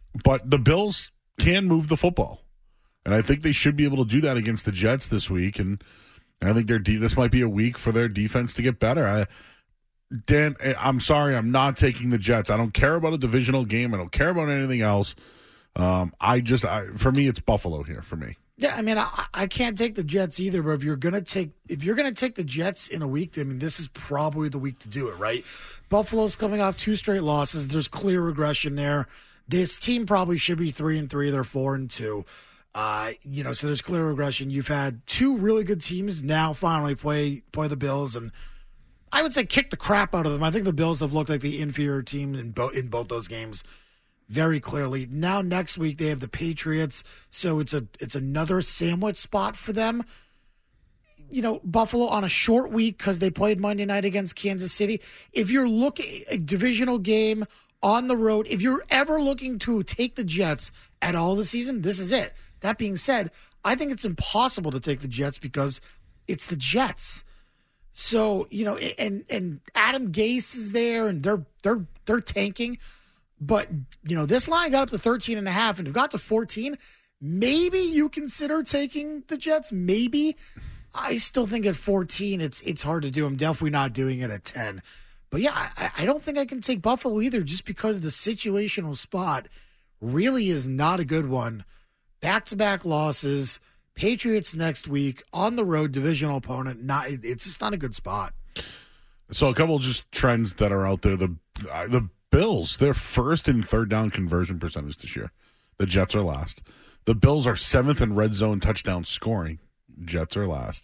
but the Bills can move the football. And I think they should be able to do that against the Jets this week. And I think their de- this might be a week for their defense to get better. I, Dan, I'm sorry, I'm not taking the Jets. I don't care about a divisional game. I don't care about anything else. Um, I just, I, for me, it's Buffalo here for me. Yeah, I mean, I, I can't take the Jets either. But if you're gonna take, if you're gonna take the Jets in a week, I mean, this is probably the week to do it, right? Buffalo's coming off two straight losses. There's clear regression there. This team probably should be three and three. They're four and two. Uh, you know, so there's clear regression. You've had two really good teams now finally play play the Bills, and I would say kick the crap out of them. I think the Bills have looked like the inferior team in both in both those games. Very clearly. Now next week they have the Patriots, so it's a it's another sandwich spot for them. You know, Buffalo on a short week because they played Monday night against Kansas City. If you're looking a divisional game on the road, if you're ever looking to take the Jets at all this season, this is it. That being said, I think it's impossible to take the Jets because it's the Jets. So, you know, and and Adam Gase is there and they're they're they're tanking. But, you know, this line got up to thirteen and a half, and if it got to fourteen, maybe you consider taking the Jets. Maybe. I still think at fourteen, it's it's hard to do. I'm definitely not doing it at ten. But, yeah, I, I don't think I can take Buffalo either just because the situational spot really is not a good one. Back-to-back losses, Patriots next week, on the road, divisional opponent. Not It's just not a good spot. So a couple just trends that are out there. The the Bills, they're first in third down conversion percentage this year. The Jets are last. The Bills are seventh in red zone touchdown scoring. Jets are last.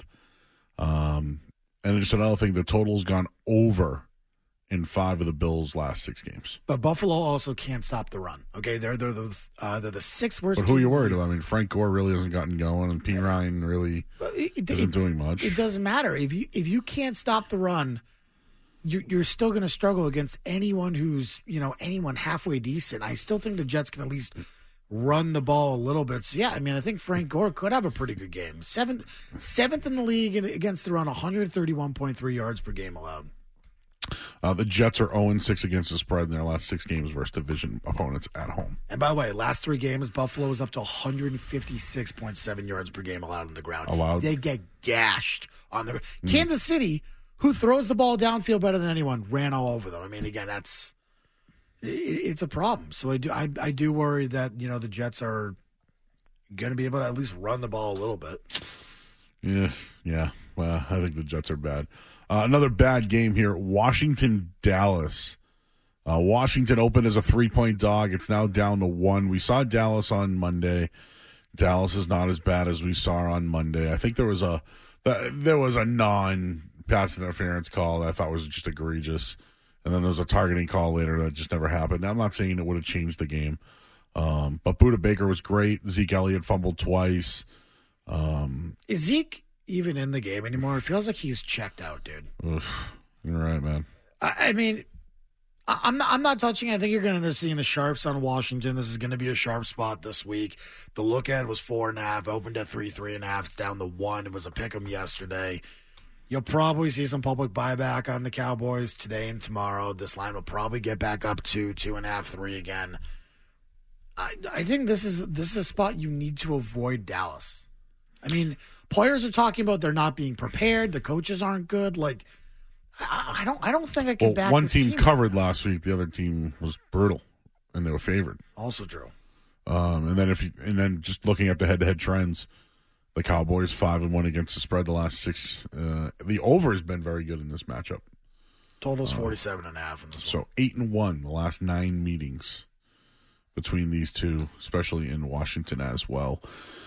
Um, and just another thing, the total's gone over in five of the Bills' last six games. But Buffalo also can't stop the run. Okay, they're they're the uh, they're the sixth worst. But who are you team. worried about? I mean, Frank Gore really hasn't gotten going, and P. Ryan really it, it, isn't it, doing much. It doesn't matter if you if you can't stop the run. You're, you're still going to struggle against anyone who's, you know, anyone halfway decent. I still think the Jets can at least run the ball a little bit. So, yeah, I mean, I think Frank Gore could have a pretty good game. Seventh seventh in the league against the run, one thirty-one point three yards per game allowed. Uh, the Jets are oh and six against the spread in their last six games versus division opponents at home. And by the way, last three games, Buffalo is up to one fifty-six point seven yards per game allowed on the ground. Allowed. They get gashed on the mm. Kansas City, who throws the ball downfield better than anyone, ran all over them. I mean, again, that's it, it's a problem. So I do I, I do worry that, you know, the Jets are going to be able to at least run the ball a little bit. Yeah, yeah. Well, I think the Jets are bad. Uh, another bad game here, Washington, Dallas. Uh, Washington opened as a three-point dog. It's now down to one. We saw Dallas on Monday. Dallas is not as bad as we saw on Monday. I think there was a there was a non-pass interference call that I thought was just egregious. And then there was a targeting call later that just never happened. Now, I'm not saying it would have changed the game. Um, but Budda Baker was great. Zeke Elliott fumbled twice. Um, Is Zeke even in the game anymore? It feels like he's checked out, dude. Oof, you're right, man. I, I mean, I, I'm not. I'm not touching. I think you're going to end up seeing the sharps on Washington. This is going to be a sharp spot this week. The look at was four and a half. Opened at three, three and a half. It's down to one. It was a pick 'em yesterday. You'll probably see some public buyback on the Cowboys today and tomorrow. This line will probably get back up to two and a half, three again. I, I think this is this is a spot you need to avoid Dallas. I mean, players are talking about they're not being prepared. The coaches aren't good. Like, I, I don't, I don't think I can well, back. One this team team covered last week. The other team was brutal, and they were favored. Also true. Um, and then if you, and then just looking at the head-to-head trends, the Cowboys five and one against the spread the last six. Uh, the over has been very good in this matchup. Total's forty-seven and a half in this so one. So eight and one the last nine meetings between these two, especially in Washington as well.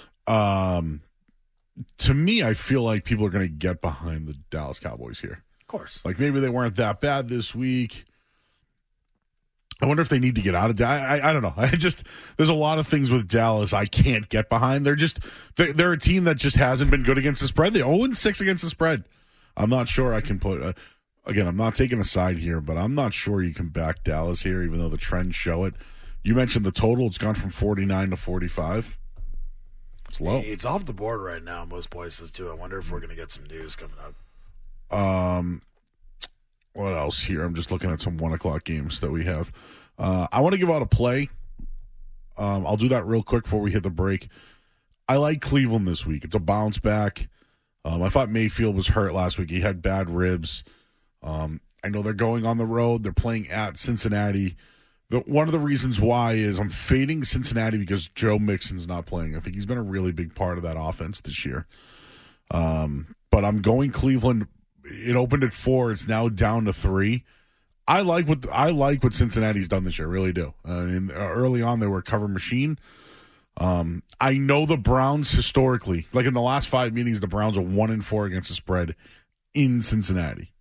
Um, to me, I feel like people are going to get behind the Dallas Cowboys here. Of course. Like maybe they weren't that bad this week. I wonder if they need to get out of Dallas. I, I, I don't know. I just there's a lot of things with Dallas I can't get behind. They're just they're, they're a team that just hasn't been good against the spread. They're oh and six against the spread. I'm not sure I can put. Uh, again, I'm not taking a side here, but I'm not sure you can back Dallas here, even though the trends show it. You mentioned the total; it's gone from forty-nine to forty-five. It's low. It's off the board right now in most places too. I wonder if we're going to get some news coming up. Um. What else here? I'm just looking at some one o'clock games that we have. Uh, I want to give out a play Um, I'll do that real quick before we hit the break. I like Cleveland this week. It's a bounce back. Um, I thought Mayfield was hurt last week. He had bad ribs. Um, I know they're going on the road. They're playing at Cincinnati. The, one of the reasons why is I'm fading Cincinnati because Joe Mixon's not playing. I think he's been a really big part of that offense this year. Um, but I'm going Cleveland. It opened at four. It's now down to three. I like what I like what Cincinnati's done this year. I really do. Uh, in, uh, early on, they were a cover machine. Um, I know the Browns historically, like in the last five meetings, the Browns are one and four against the spread in Cincinnati.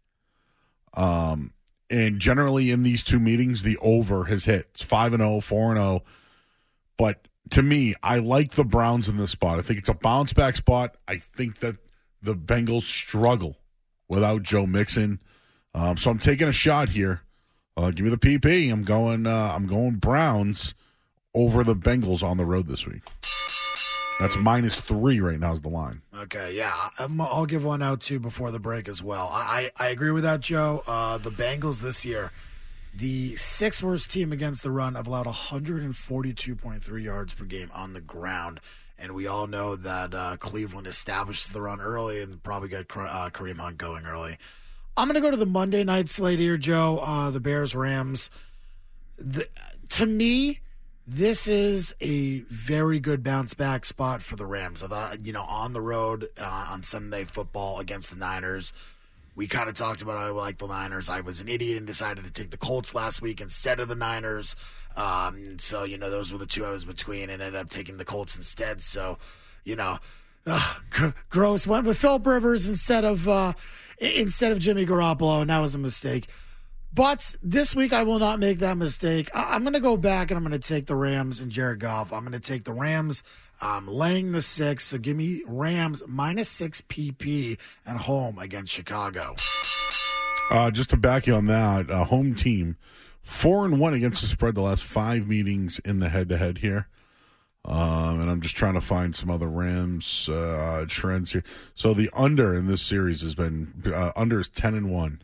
Um, and generally in these two meetings, the over has hit. It's five and zero, four and zero. But to me, I like the Browns in this spot. I think it's a bounce back spot. I think that the Bengals struggle without Joe Mixon. Um, so I'm taking a shot here. Uh, give me the P P. I'm going. Uh, I'm going Browns over the Bengals on the road this week. That's minus three right now is the line. Okay, yeah. I'm, I'll give one out, too, before the break as well. I, I, I agree with that, Joe. Uh, the Bengals this year, the sixth worst team against the run, have allowed one forty-two point three yards per game on the ground. And we all know that uh, Cleveland establishes the run early and probably got uh, Kareem Hunt going early. I'm going to go to the Monday night slate here, Joe, uh, the Bears-Rams. The, to me, this is a very good bounce-back spot for the Rams. I thought, you know, on the road uh, on Sunday football against the Niners, we kind of talked about how I like the Niners. I was an idiot and decided to take the Colts last week instead of the Niners. Um, so, you know, those were the two I was between and ended up taking the Colts instead. So, you know, uh, g- gross. Went with Philip Rivers instead of uh, instead of Jimmy Garoppolo, and that was a mistake. But this week I will not make that mistake. I- I'm going to go back and I'm going to take the Rams and Jared Goff. I'm going to take the Rams. I'm laying the six, so give me Rams minus six P P at home against Chicago. Uh, just to back you on that, uh, home team, four and one against the spread the last five meetings in the head-to-head here. Um, and I'm just trying to find some other Rams uh, trends here. So the under in this series has been uh, under is ten and one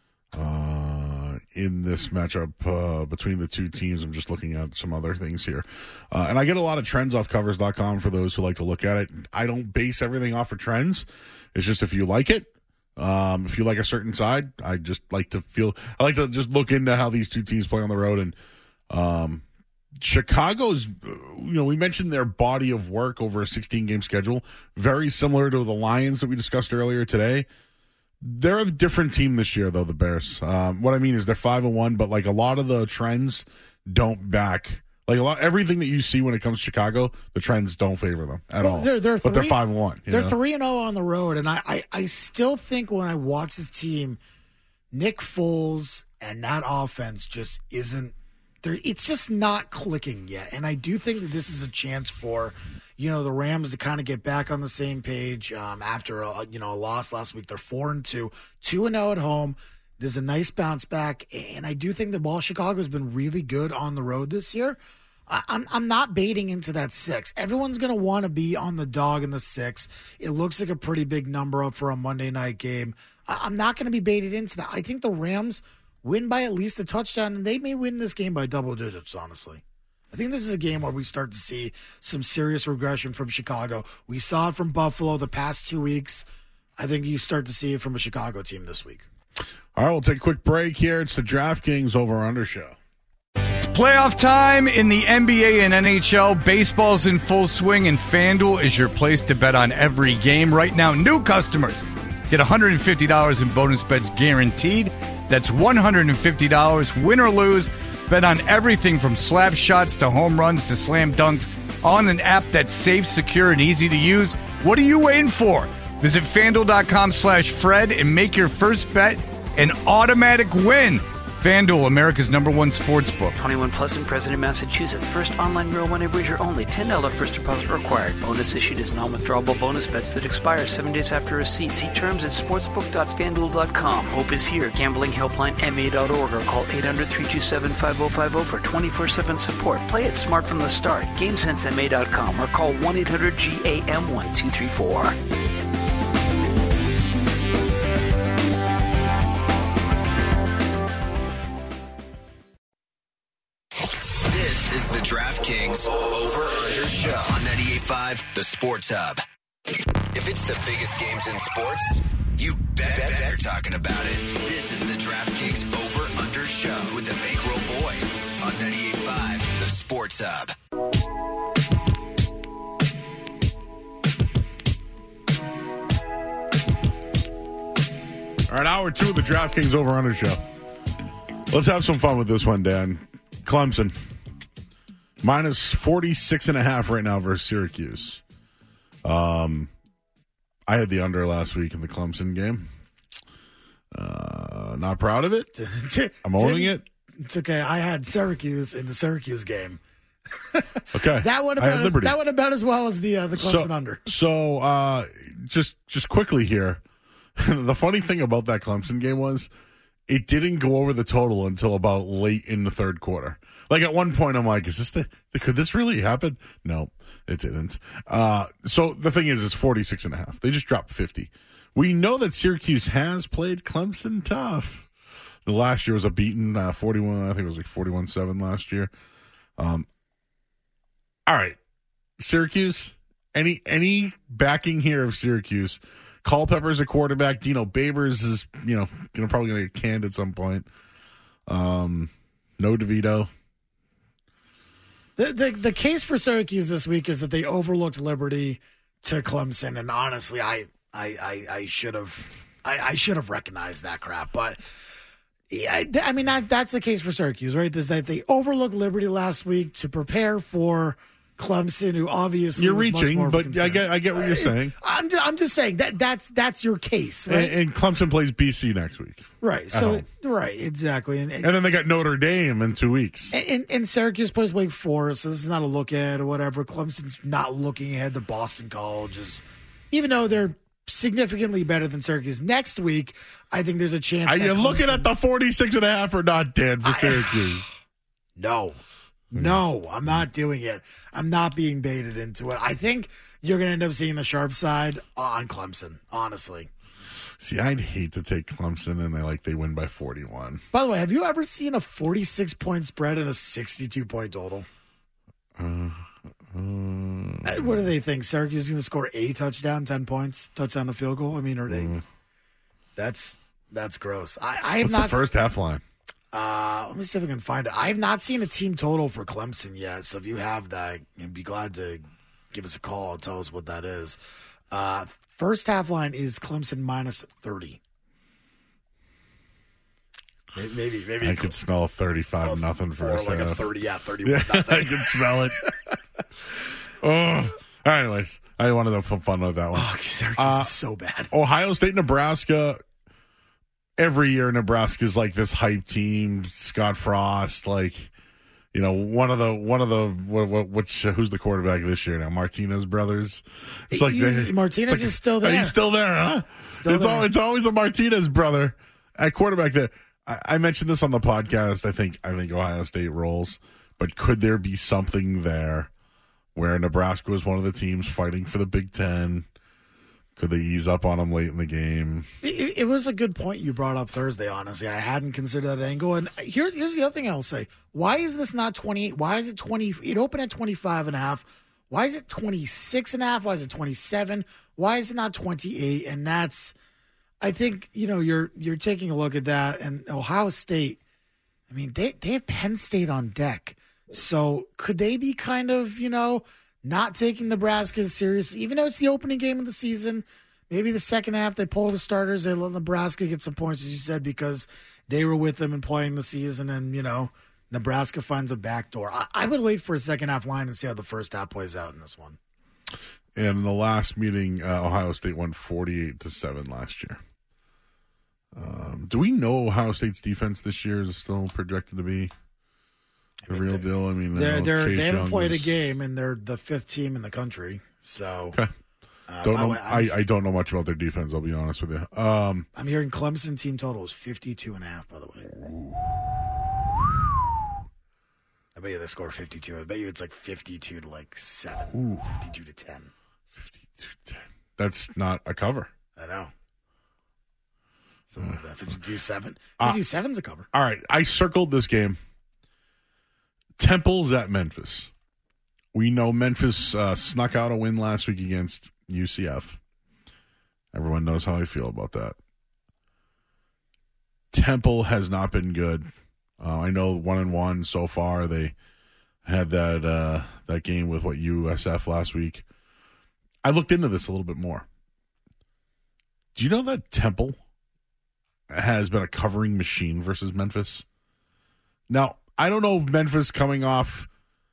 uh, in this matchup uh, between the two teams. I'm just looking at some other things here, uh, and I get a lot of trends off covers dot com for those who like to look at it. I don't base everything off of trends. It's just if you like it. Um, if you like a certain side, I just like to feel. I like to just look into how these two teams play on the road, and um, Chicago's, you know, we mentioned their body of work over a sixteen-game schedule, very similar to the Lions that we discussed earlier today. They're a different team this year, though, the Bears. Um, what I mean is they're five and one, but like a lot of the trends don't back. Like a lot, everything that you see when it comes to Chicago, the trends don't favor them at well, all. They're, they're but three, they're five and one. They're know? three and zero on the road, and I, I, I still think when I watch this team, Nick Foles and that offense just isn't. It's just not clicking yet, and I do think that this is a chance for, you know, the Rams to kind of get back on the same page um, after a, you know a loss last week. They're four and two, two and zero at home. There's a nice bounce back, and I do think that while Chicago's been really good on the road this year, I, I'm I'm not baiting into that six. Everyone's going to want to be on the dog in the six. It looks like a pretty big number up for a Monday night game. I, I'm not going to be baited into that. I think the Rams win by at least a touchdown, and they may win this game by double digits, honestly. I think this is a game where we start to see some serious regression from Chicago. We saw it from Buffalo the past two weeks. I think you start to see it from a Chicago team this week. All right, we'll take a quick break here. It's the DraftKings Over-Under Show. It's playoff time in the N B A and N H L. Baseball's in full swing, and FanDuel is your place to bet on every game. Right now, new customers get one hundred fifty dollars in bonus bets guaranteed. That's one hundred fifty dollars, win or lose. Bet on everything from slap shots to home runs to slam dunks on an app that's safe, secure, and easy to use. What are you waiting for? Visit FanDuel.com slash Fred and make your first bet an automatic win. FanDuel, America's number one sports book. twenty-one plus and present in Massachusetts. First online real money wager only. ten dollars first deposit required. Bonus issued as non-withdrawable bonus bets that expire seven days after receipt. See terms at sportsbook dot fan duel dot com. Hope is here. Gambling helpline M A dot org or call eight hundred, three two seven, five oh five oh for twenty-four seven support. Play it smart from the start. game sense M A dot com or call one eight hundred G A M one two three four. DraftKings five, the Sports Hub. If it's the biggest games in sports, you bet, bet, bet you're talking about it. This is the DraftKings Over-Under Show with the Bankroll Boys on ninety-eight point five, the Sports Hub. All right, hour two of the DraftKings Over-Under Show. Let's have some fun with this one, Dan. Clemson. Minus forty-six and a half right now versus Syracuse. Um, I had the under last week in the Clemson game. Uh, not proud of it. I'm owning it. It's okay. I had Syracuse in the Syracuse game. Okay. that went I had about as, Liberty. that went about as well as the uh, the Clemson so, under. So, uh, just just quickly here, the funny thing about that Clemson game was it didn't go over the total until about late in the third quarter. Like at one point, I'm like, "Is this the? Could this really happen?" No, it didn't. Uh, so the thing is, it's forty-six and a half. They just dropped fifty. We know that Syracuse has played Clemson tough. The last year was a beaten uh, forty-one. I think it was like forty-one seven last year. Um, all right, Syracuse. Any any backing here of Syracuse? Culpepper's a quarterback. Dino Babers is you know gonna probably gonna get canned at some point. Um, no DeVito. The, the the case for Syracuse this week is that they overlooked Liberty to Clemson, and honestly, I I I, I should have I, I should have recognized that crap. But yeah, I, I mean that that's the case for Syracuse, right? Is that they overlooked Liberty last week to prepare for Clemson, who obviously you're was much reaching, more of a but concern. I get I get what you're saying. I'm just, I'm just saying that that's that's your case, right? And, and Clemson plays B C next week, right? So home. right, exactly, and, and and then they got Notre Dame in two weeks. And, and Syracuse plays Wake Forest, so this is not a look ahead or whatever. Clemson's not looking ahead to Boston colleges, even though they're significantly better than Syracuse. Next week, I think there's a chance. Are that you Clemson, looking at the forty-six and a half or not, Dan, for Syracuse? No. No, I'm not doing it. I'm not being baited into it. I think you're going to end up seeing the sharp side on Clemson, honestly. See, I'd hate to take Clemson and they like they win by forty-one. By the way, have you ever seen a forty-six point spread and a sixty-two point total? Uh, uh, What do they think? Syracuse is going to score a touchdown, ten points, touchdown to field goal? I mean, are they? Uh, That's that's gross. I, I have what's not the first half line? Uh, let me see if I can find it. I have not seen a team total for Clemson yet, so if you have that, I'd be glad to give us a call and tell us what that is. Uh, first half line is Clemson minus thirty. Maybe, maybe. I could smell a thirty-five oh, nothing or first like half. a thirty, yeah, thirty-one Yeah, nothing. I can smell it. Oh, anyways, I wanted to have fun with that one. Oh, Syracuse Uh, is so bad. Ohio State, Nebraska. Every year, Nebraska's like this hype team. Scott Frost, like you know, one of the one of the what, what, which uh, who's the quarterback this year now? Martinez brothers. It's like He- they, Martinez it's like, is still there. He's still there, huh? Still it's there. Al, it's always a Martinez brother at quarterback there. I, I mentioned this on the podcast. I think I think Ohio State rolls, but could there be something there where Nebraska was one of the teams fighting for the Big Ten? Could they ease up on them late in the game? It, it was a good point you brought up Thursday, honestly. I hadn't considered that angle. And here, here's the other thing I'll say. Why is this not twenty-eight? Why is it twenty? It opened at twenty-five and a half. Why is it twenty-six and a half? Why is it twenty-seven? Why is it not twenty-eight? And that's, I think, you know, you're you're taking a look at that. And Ohio State, I mean, they, they have Penn State on deck. So could they be kind of, you know, not taking Nebraska seriously, even though it's the opening game of the season? Maybe the second half they pull the starters, they let Nebraska get some points, as you said, because they were with them and playing the season, and, you know, Nebraska finds a backdoor. I, I would wait for a second half line and see how the first half plays out in this one. And in the last meeting, uh, Ohio State won forty-eight to seven last year. Um, do we know Ohio State's defense this year is still projected to be the I mean, real deal? I mean, They're, they're, Chase they haven't Young played is- a game, and they're the fifth team in the country. So, Okay. uh, Don't know. I, I, I don't know much about their defense. I'll be honest with you. Um, I'm hearing Clemson team total is fifty-two and a half, by the way. I bet you they score fifty-two. I bet you it's like fifty-two to like seven, fifty-two to ten. fifty-two ten. That's not a cover. I know. Something like that. fifty-two seven. Uh, fifty-two seven's a cover. All right, I circled this game. Temple's at Memphis. we know Memphis uh, snuck out a win last week against U C F. Everyone knows how I feel about that. Temple has not been good. Uh, I know one and one so far. They had that uh, that game with what U S F last week. I looked into this a little bit more. Do you know that Temple has been a covering machine versus Memphis? Now, I don't know if Memphis coming off,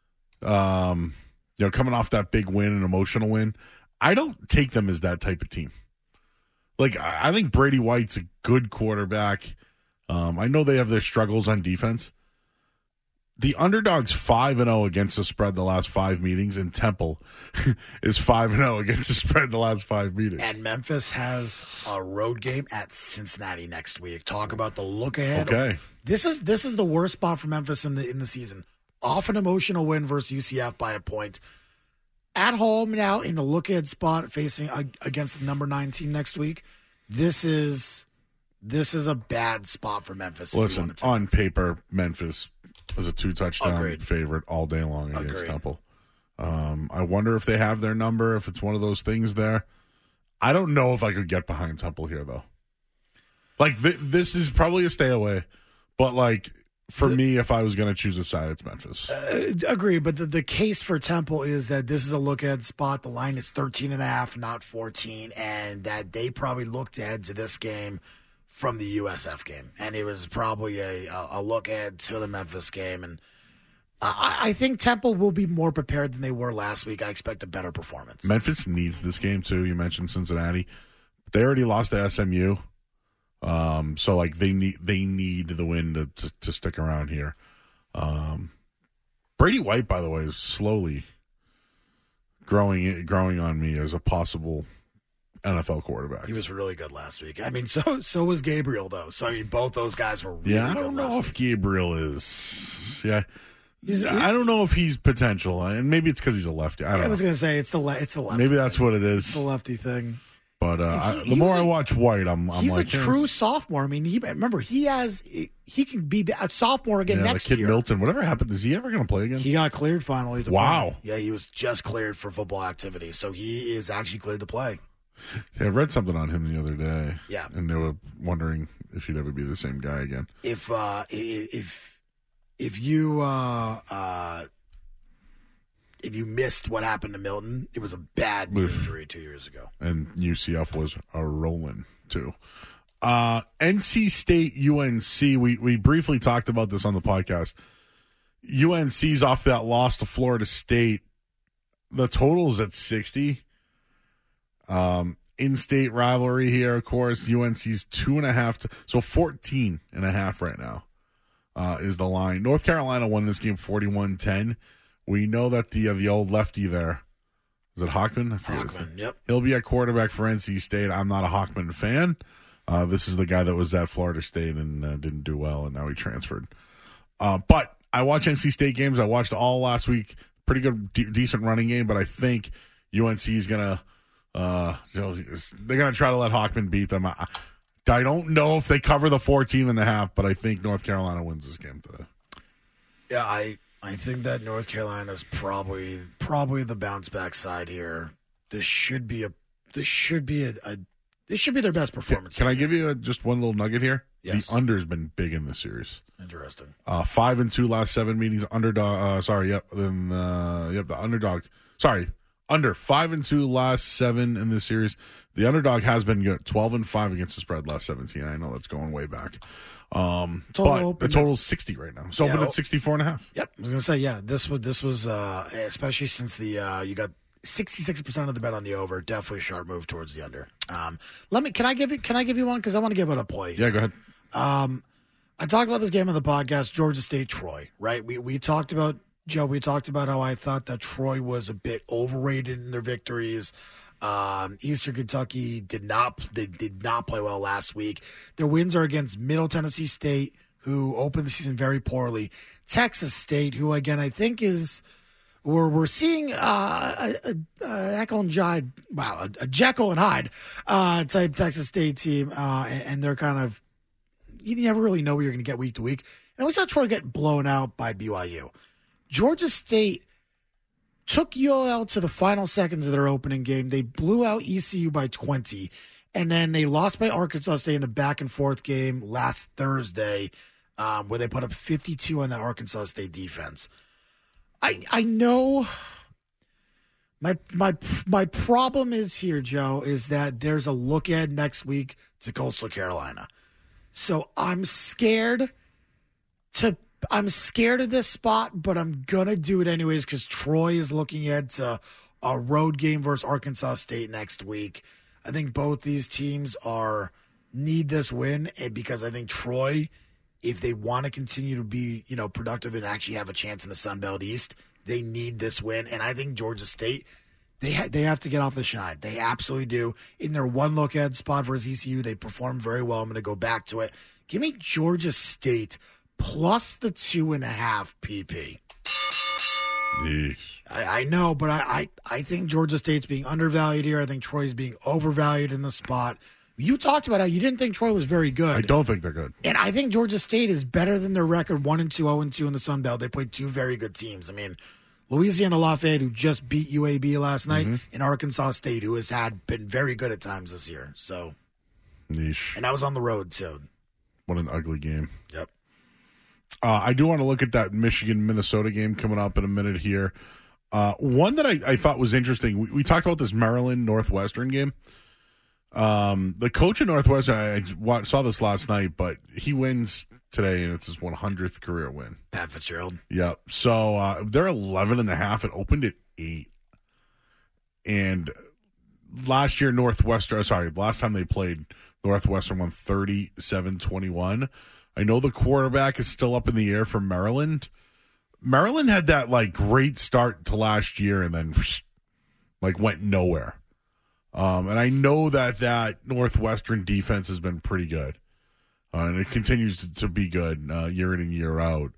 um, you know, coming off that big win, an emotional win. I don't take them as that type of team. Like, I think Brady White's a good quarterback. Um, I know they have their struggles on defense. The underdog's five and oh against the spread the last five meetings, and Temple is five and oh against the spread the last five meetings. And Memphis has a road game at Cincinnati next week. Talk about the look ahead. Okay. This is this is the worst spot for Memphis in the in the season. Off an emotional win versus U C F by a point. At home now in the look ahead spot facing uh, against the number nine team next week. This is this is a bad spot for Memphis. Listen, on paper, Memphis is a two touchdown Agreed. favorite all day long against Agreed. Temple. Um, I wonder if they have their number, if it's one of those things there. I don't know if I could get behind Temple here, though. Like, th- this is probably a stay away. But, like, for the, me, if I was going to choose a side, it's Memphis. Uh, agreed, but the, the case for Temple is that this is a look-ahead spot. The line is thirteen and a half, not fourteen, and that they probably looked ahead to this game from the U S F game. And it was probably a, a look ahead to the Memphis game. And I, I think Temple will be more prepared than they were last week. I expect a better performance. Memphis needs this game, too. You mentioned Cincinnati. They already lost to S M U. Um, so like they need they need the win to to, to stick around here. Um, Brady White, by the way, is slowly growing growing on me as a possible N F L quarterback. He was really good last week. I mean, so so was Gabriel though. So I mean, both those guys were really yeah. I good don't know last if week. Gabriel is. Yeah, He's, I don't know if he's potential, and maybe it's because he's a lefty. I don't I was know. gonna say it's the le- it's the lefty. Maybe that's thing. what it is. It's the lefty thing. But uh, He- I, he the more was I a- watch White, I'm, I'm He's like, a true sophomore. I mean, he remember he has he can be a sophomore again yeah, next the kid year. Milton. Whatever happened? Is he ever going to play again? He got cleared finally. To Wow. play. Yeah, he was just cleared for football activity, so he is actually cleared to play. Yeah, I read something on him the other day. Yeah. And they were wondering if he'd ever be the same guy again. If uh, if if you uh, uh, if you missed what happened to Milton, it was a bad knee injury two years ago. And U C F was a rolling, too. Uh, N C State, U N C, we, we briefly talked about this on the podcast. U N C's off that loss to Florida State. The total's at sixty. Um, in-state rivalry here, of course. U N C's two and a half, to, so fourteen and a half right now uh, is the line. North Carolina won this game forty-one ten. We know that the uh, the old lefty there, is it Hockman? I forget his Hockman, name. yep. He'll be at quarterback for N C State. I'm not a Hockman fan. Uh, this is the guy that was at Florida State and uh, didn't do well, and now he transferred. Uh, but I watch N C State games. I watched all last week. Pretty good, de- decent running game, but I think U N C is going to, uh, you know, they're going to try to let Hockman beat them. I, I don't know if they cover the fourteen and a half, but I think North Carolina wins this game today. Yeah, I I think that North Carolina is probably probably the bounce back side here. This should be a this should be a, a this should be their best performance. Can I give you a, just one little nugget here? Yes. The under's been big in this series. Interesting. Uh, five and two last seven meetings. Underdog. Uh, sorry. Yep. Then uh, yep. The underdog. Sorry. Under five and two last seven in this series. The underdog has been good. Twelve and five against the spread last seventeen. I know that's going way back. Um, Total but the total's sixty right now. So Yeah, open well- at sixty-four and a half. Yep, I was gonna say yeah. This was this was uh, especially since the uh, you got sixty-six percent of the bet on the over. Definitely a sharp move towards the under. Um, let me can I give you can I give you one because I want to give it a play. Yeah. Go ahead. Um, I talked about this game on the podcast, Georgia State Troy. Right, we we talked about Joe. We talked about how I thought that Troy was a bit overrated in their victories. Um, Eastern Kentucky did not they did not play well last week. Their wins are against Middle Tennessee State, who opened the season very poorly. Texas State, who again I think is we're we're seeing uh, a, a, a Jekyll and Hyde, wow, a, a Jekyll and Hyde uh, type Texas State team, uh, and, and they're kind of you never really know what you're going to get week to week. And we saw Troy get blown out by B Y U. Georgia State took U L L to the final seconds of their opening game. They blew out E C U by twenty, and then they lost by Arkansas State in a back-and-forth game last Thursday um, where they put up fifty-two on that Arkansas State defense. I I know my my my problem is here, Joe, is that there's a look ahead next week to Coastal Carolina. So I'm scared to I'm scared of this spot, but I'm gonna do it anyways because Troy is looking ahead to a road game versus Arkansas State next week. I think both these teams are need this win, and because I think Troy, if they want to continue to be, you know, productive and actually have a chance in the Sun Belt East, they need this win. And I think Georgia State, they ha- they have to get off the shine. They absolutely do. In their one look ahead spot versus E C U, they performed very well. I'm going to go back to it. Give me Georgia State plus the two and a half P P. I, I know, but I, I, I think Georgia State's being undervalued here. I think Troy's being overvalued in the spot. You talked about how you didn't think Troy was very good. I don't think they're good. And I think Georgia State is better than their record, one and two, oh and two in the Sun Belt. They played two very good teams. I mean, Louisiana Lafayette, who just beat U A B last night, mm-hmm. and Arkansas State, who has had been very good at times this year. So, Yeesh. And that was on the road, too. What an ugly game. Yep. Uh, I do want to look at that Michigan-Minnesota game coming up in a minute here. Uh, one that I, I thought was interesting, we, we talked about this Maryland-Northwestern game. Um, the coach of Northwestern, I watched, saw this last night, but he wins today, and it's his one hundredth career win. Pat Fitzgerald. Yep. So uh, they're eleven and a half. It opened at eight. And last year, Northwestern, sorry, last time they played, Northwestern won thirty-seven twenty-one. I know the quarterback is still up in the air for Maryland. Maryland had that, like, great start to last year and then, like, went nowhere. Um, and I know that that Northwestern defense has been pretty good. Uh, and it continues to, to be good uh, year in and year out.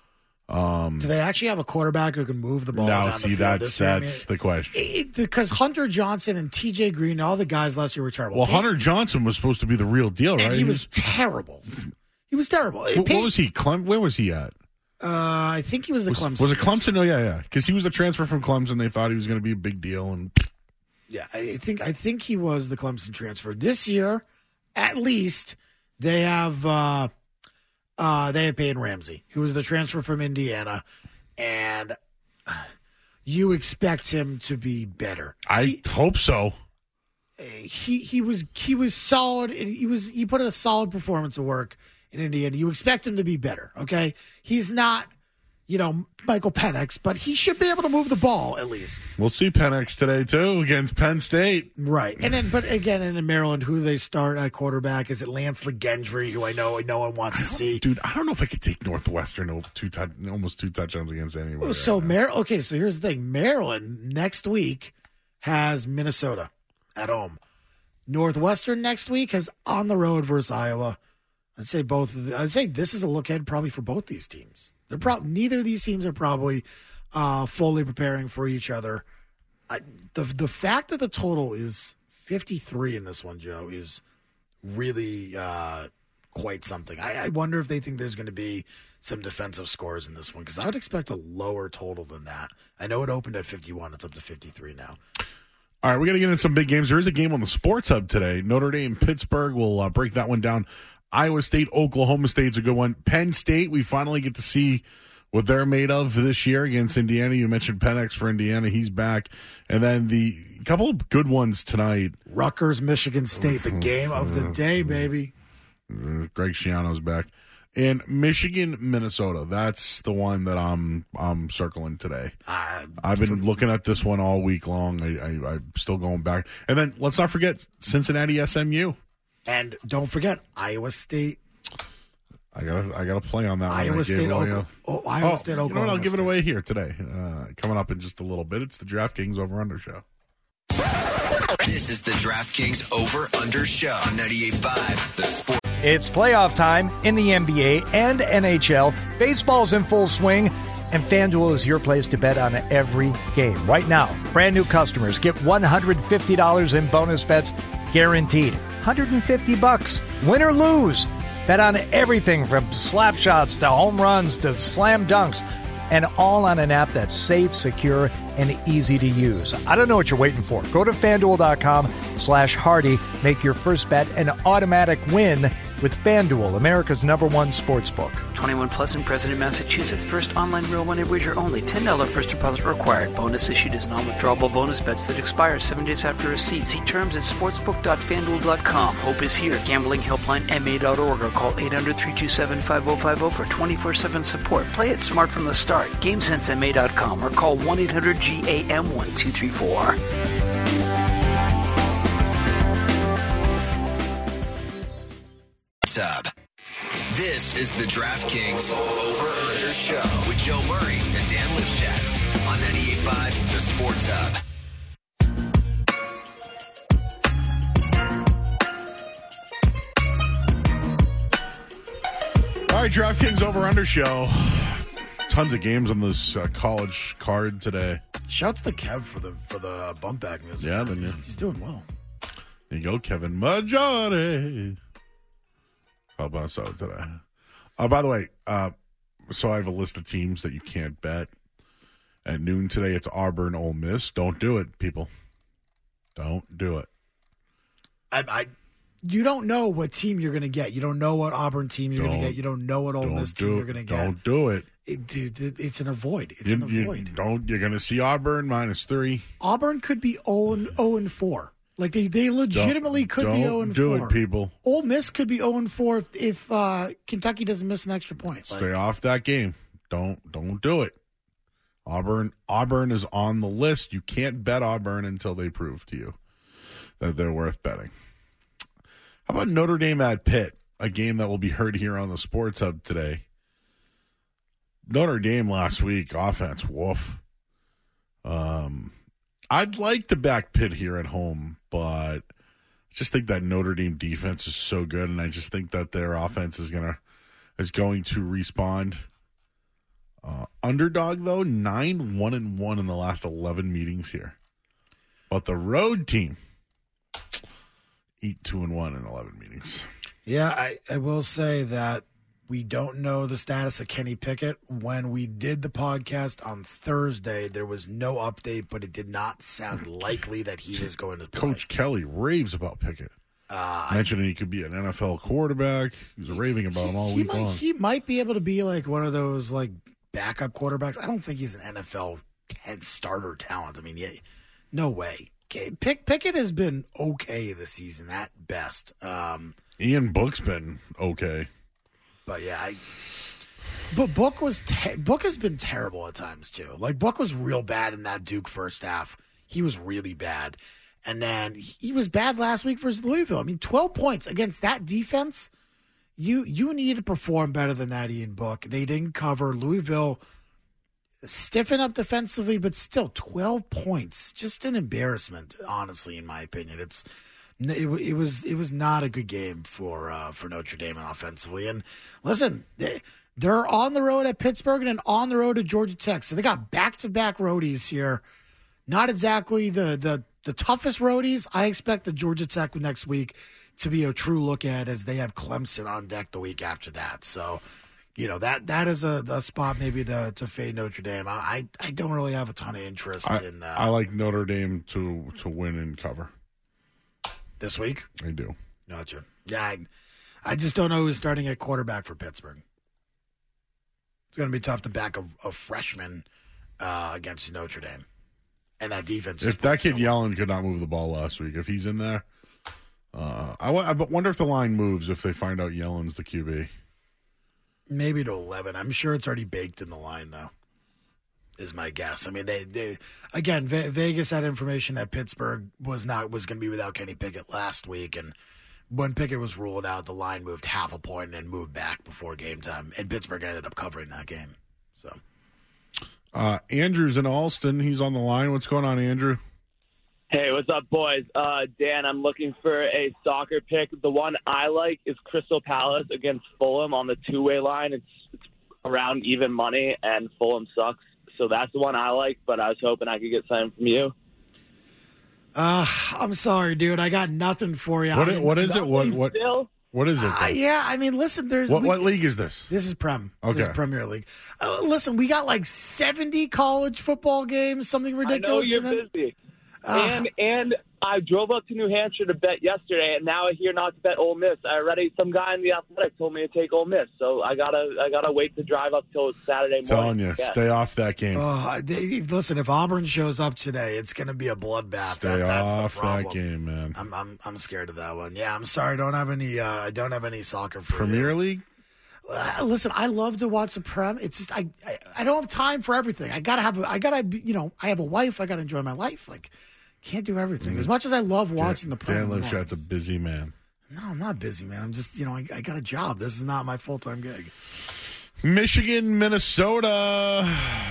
Um, Do they actually have a quarterback who can move the ball now, down see, the field? that's, this year? that's I mean, the question. It, because Hunter Johnson and T J Green, all the guys last year were terrible. Well, Peyton, Hunter Johnson was supposed to be the real deal, right? and he was terrible. He was terrible. What, what Peyton, was he? Clem, where was he at? Uh, I think he was the was, Clemson. Was it Clemson? Oh, yeah, yeah. Because he was the transfer from Clemson. They thought he was going to be a big deal. And Yeah, I think I think he was the Clemson transfer. This year, at least, they have uh, uh, they have Peyton Ramsey, who was the transfer from Indiana, and you expect him to be better. I he, hope so. He he was he was solid. He was he put in a solid performance of work in Indiana. You expect him to be better. Okay, he's not, you know, Michael Penix, but he should be able to move the ball at least. We'll see Penix today, too, against Penn State. Right. And then, but again, in Maryland, who do they start at quarterback? Is it Lance LeGendre, who I know no one wants to see? Dude, I don't know if I could take Northwestern over two t- almost two touchdowns against anybody. So, right Mar- okay, so here's the thing. Maryland next week has Minnesota at home. Northwestern next week has on the road versus Iowa. I'd say both. Of the, I'd say this is a look ahead probably for both these teams. They're pro- neither of these teams are probably uh, fully preparing for each other. I, the the fact that the total is fifty-three in this one, Joe, is really uh, quite something. I, I wonder if they think there's going to be some defensive scores in this one, because I would expect a lower total than that. I know it opened at fifty-one. It's up to fifty-three now. All right, we're going to get into some big games. There is a game on the Sports Hub today. Notre Dame, Pittsburgh. We'll uh, break that one down. Iowa State, Oklahoma State's a good one. Penn State, we finally get to see what they're made of this year against Indiana. You mentioned Penix for Indiana. He's back. And then the couple of good ones tonight. Rutgers, Michigan State, the game of the day, baby. Greg Schiano's back. And Michigan, Minnesota. That's the one that I'm I'm circling today. Uh, I've been looking at this one all week long. I, I, I'm still going back. And then let's not forget Cincinnati, S M U. And don't forget Iowa State. I gotta, I gotta play on that Iowa one. State, Oklahoma. Oh, Iowa oh, State, Oklahoma. You know what? I'll give State. it away here today. Uh, coming up in just a little bit. It's the DraftKings Over Under Show. This is the DraftKings Over Under Show on ninety-eight point five. The Sport. It's playoff time in the N B A and N H L. Baseball's in full swing, and FanDuel is your place to bet on every game. Right now, brand new customers get one hundred fifty dollars in bonus bets guaranteed. one hundred fifty bucks, win or lose. Bet on everything from slap shots to home runs to slam dunks. and all on an app that's safe, secure, and easy to use. I don't know what you're waiting for. Go to FanDuel.com slash Hardy. Make your first bet an automatic win with FanDuel, America's number one sports book. twenty-one plus and present in Massachusetts. First online real money wager only. ten dollars first deposit required. Bonus issued as non-withdrawable bonus bets that expire seven days after receipt. See terms at sportsbook dot fan duel dot com. Hope is here. Gambling helpline M A dot org or call eight hundred, three two seven, five oh five oh for twenty-four seven support. Play it smart from the start. game sense M A dot com or call one eight hundred G A M one two three four. Up. This is the DraftKings Over-Under Show with Joe Murray and Dan Lifshitz on ninety-eight point five The Sports Hub. All right, DraftKings Over-Under Show. Tons of games on this uh, college card today. Shouts to Kev for the for the bump back music. Yeah, then he's, yeah. he's doing well. There you go, Kevin Majority. How about so today? Uh, by the way, uh, so I have a list of teams that you can't bet. At noon today, it's Auburn, Ole Miss. Don't do it, people. Don't do it. I, I you don't know what team you're going to get. You don't know what Auburn team you're going to get. You don't know what Ole Miss team you're going to get. Don't do it. It, dude, it, it's an avoid. It's you, an avoid. You don't. You're going to see Auburn minus three. Auburn could be oh and four. Like, they, they legitimately don't, could don't be oh and four. Do it, people. Ole Miss could be oh and four if, if uh, Kentucky doesn't miss an extra point. Stay like, off that game. Don't don't do it. Auburn Auburn is on the list. You can't bet Auburn until they prove to you that they're worth betting. How about Notre Dame at Pitt? A game that will be heard here on the Sports Hub today. Notre Dame last week, offense, woof. Um, I'd like to back Pitt here at home, but I just think that Notre Dame defense is so good, and I just think that their offense is gonna is going to respond. Uh, underdog though, nine one and one in the last eleven meetings here, but the road team eight two and one in eleven meetings. Yeah, I, I will say that we don't know the status of Kenny Pickett. When we did the podcast on Thursday, there was no update, but it did not sound likely that he was going to play. Coach Kelly raves about Pickett. Uh, Mentioning he could be an N F L quarterback. He was raving about him all he week might, long. He might be able to be like one of those like backup quarterbacks. I don't think he's an N F L head starter talent. I mean, yeah, no way. Pick, Pickett has been okay this season at best. Um, Ian Book's been okay. But yeah, I, but Book was te- Book has been terrible at times too. Like Book was real bad in that Duke first half. He was really bad, and then he was bad last week versus Louisville. I mean, twelve points against that defense. You you need to perform better than that, Ian Book. They didn't cover. Louisville stiffen up defensively, but still twelve points. Just an embarrassment, honestly, in my opinion. It's. It, it was it was not a good game for uh, for Notre Dame offensively. And listen, they, they're on the road at Pittsburgh and on the road to Georgia Tech. So they got back-to-back roadies here. Not exactly the, the, the toughest roadies. I expect the Georgia Tech next week to be a true look at as they have Clemson on deck the week after that. So, you know, that that is a, a spot maybe to, to fade Notre Dame. I, I don't really have a ton of interest I, in uh, I like Notre Dame to, to win and cover. This week? I do. Gotcha. Yeah, I, I just don't know who's starting at quarterback for Pittsburgh. It's going to be tough to back a, a freshman uh, against Notre Dame. And that defense. If that kid so Yellen could not move the ball last week, if he's in there, uh, I, w- I wonder if the line moves if they find out Yellen's the Q B. Maybe to eleven. I'm sure it's already baked in the line, though. Is my guess. I mean, they, they again, Ve- Vegas had information that Pittsburgh was not was going to be without Kenny Pickett last week, and when Pickett was ruled out, the line moved half a point and moved back before game time, and Pittsburgh ended up covering that game. So, uh, Andrew's in Alston. He's on the line. What's going on, Andrew? Hey, what's up, boys? Uh, Dan, I'm looking for a soccer pick. The one I like is Crystal Palace against Fulham on the two-way line. It's, it's around even money, and Fulham sucks. So that's the one I like, but I was hoping I could get something from you. Uh, I'm sorry, dude. I got nothing for you. What, is, what is it? What? What? Still, What is it? Uh, yeah, I mean, listen, there's What, we- what league is this? This is Prem. Okay. This is Premier League. Uh, listen, we got like seventy college football games, something ridiculous. I know you're and then- busy. Uh, and and I drove up to New Hampshire to bet yesterday, and now I hear not to bet Ole Miss. I already some guy in the Athletic told me to take Ole Miss, so I gotta I gotta wait to drive up till Saturday morning. Telling you, Yeah. stay off that game. Oh, they, listen, if Auburn shows up today, it's going to be a bloodbath. Stay that, that's off the problem. that game, man. I'm, I'm I'm scared of that one. Yeah, I'm sorry. I don't have any. Uh, I don't have any soccer for Premier you. League? Uh, listen, I love to watch the Prem. It's just I, I I don't have time for everything. I gotta have. A, I gotta. be- You know, I have a wife. I gotta enjoy my life. Like, can't do everything. As much as I love watching the Prem. Dan I'm Lipschat's a busy man. No, I'm not busy, man. I'm just, you know, I, I got a job. This is not my full time gig. Michigan, Minnesota.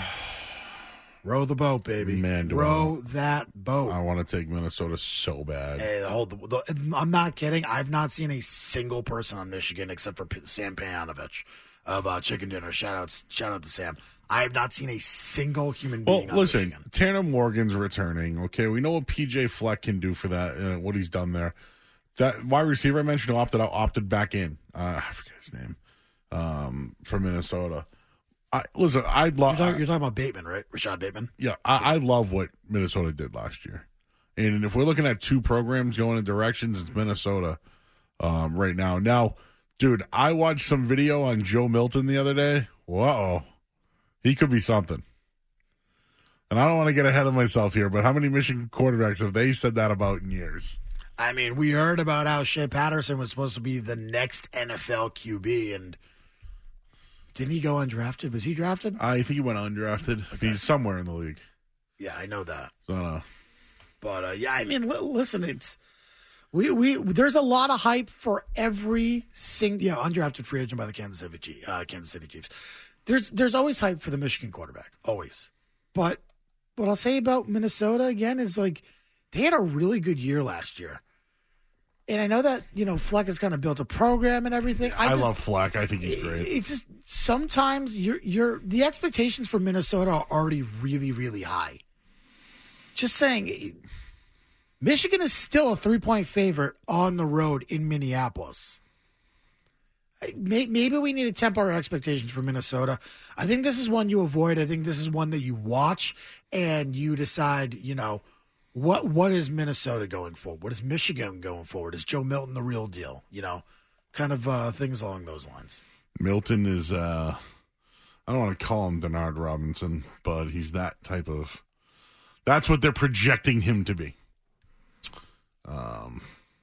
Row the boat, baby. Man, do row that boat. I want to take Minnesota so bad. Hey, hold the, the, I'm not kidding. I've not seen a single person on Michigan except for P- Sam Payanovich of uh, Chicken Dinner. Shout out, shout out to Sam. I have not seen a single human Well, being. on listen, Michigan. Tanner Morgan's returning. Okay, we know what P J Fleck can do for that. Uh, what he's done there. That wide receiver I mentioned who opted out, opted back in. Uh, I forget his name. Um, from Minnesota. I listen. I love. You're talking, you're talking about Bateman, right? Rashad Bateman. Yeah, I, I love what Minnesota did last year. And if we're looking at two programs going in directions, it's Minnesota um, right now. Now, dude, I watched some video on Joe Milton the other day. Whoa. He could be something. And I don't want to get ahead of myself here, but how many Michigan quarterbacks have they said that about in years? I mean, we heard about how Shea Patterson was supposed to be the next N F L Q B, and didn't he go undrafted? Was he drafted? I think he went undrafted. Okay. He's somewhere in the league. Yeah, I know that. So, uh, But uh, yeah, I mean, li- listen, it's we we there's a lot of hype for every single yeah undrafted free agent by the Kansas City Chiefs, uh, Kansas City Chiefs. There's there's always hype for the Michigan quarterback, always. But what I'll say about Minnesota again is like they had a really good year last year, and I know that you know Fleck has kind of built a program and everything. I, I just, love Fleck. I think he's great. It's just sometimes you're you're the expectations for Minnesota are already really really high. Just saying, Michigan is still a three-point favorite on the road in Minneapolis. Maybe we need to temper our expectations for Minnesota. I think this is one you avoid. I think this is one that you watch and you decide, you know, what what is Minnesota going forward? What is Michigan going forward? Is Joe Milton the real deal? You know, kind of uh, things along those lines. Milton is, uh, I don't want to call him Denard Robinson, but he's that type of, that's what they're projecting him to be. Um,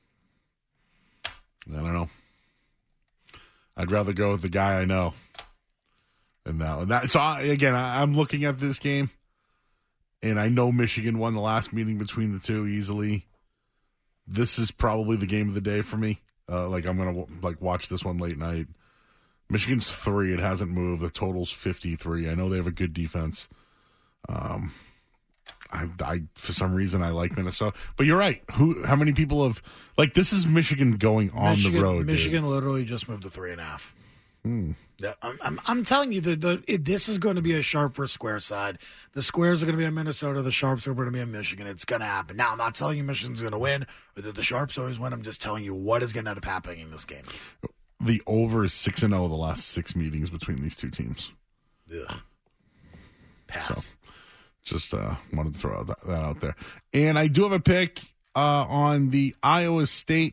I don't know. I'd rather go with the guy I know than that. And that so, I, again, I, I'm looking at this game, and I know Michigan won the last meeting between the two easily. This is probably the game of the day for me. Uh, like, I'm going to like watch this one late night. Michigan's three. It hasn't moved. The total's fifty-three. I know they have a good defense. Um, I, I for some reason I like Minnesota, but you're right. Who? How many people have like this? Is Michigan going on Michigan, the road? Michigan dude. literally just moved to three and a half. Hmm. Yeah, I'm, I'm, I'm telling you, the, the it, this is going to be a sharp versus square side. The squares are going to be in Minnesota. The sharps are going to be in Michigan. It's going to happen. Now, I'm not telling you Michigan's going to win or that the sharps always win. I'm just telling you what is going to end up happening in this game. The over is six and zero the last six meetings between these two teams. Ugh. Pass. So, just uh, wanted to throw that, that out there. And I do have a pick uh, on the Iowa State.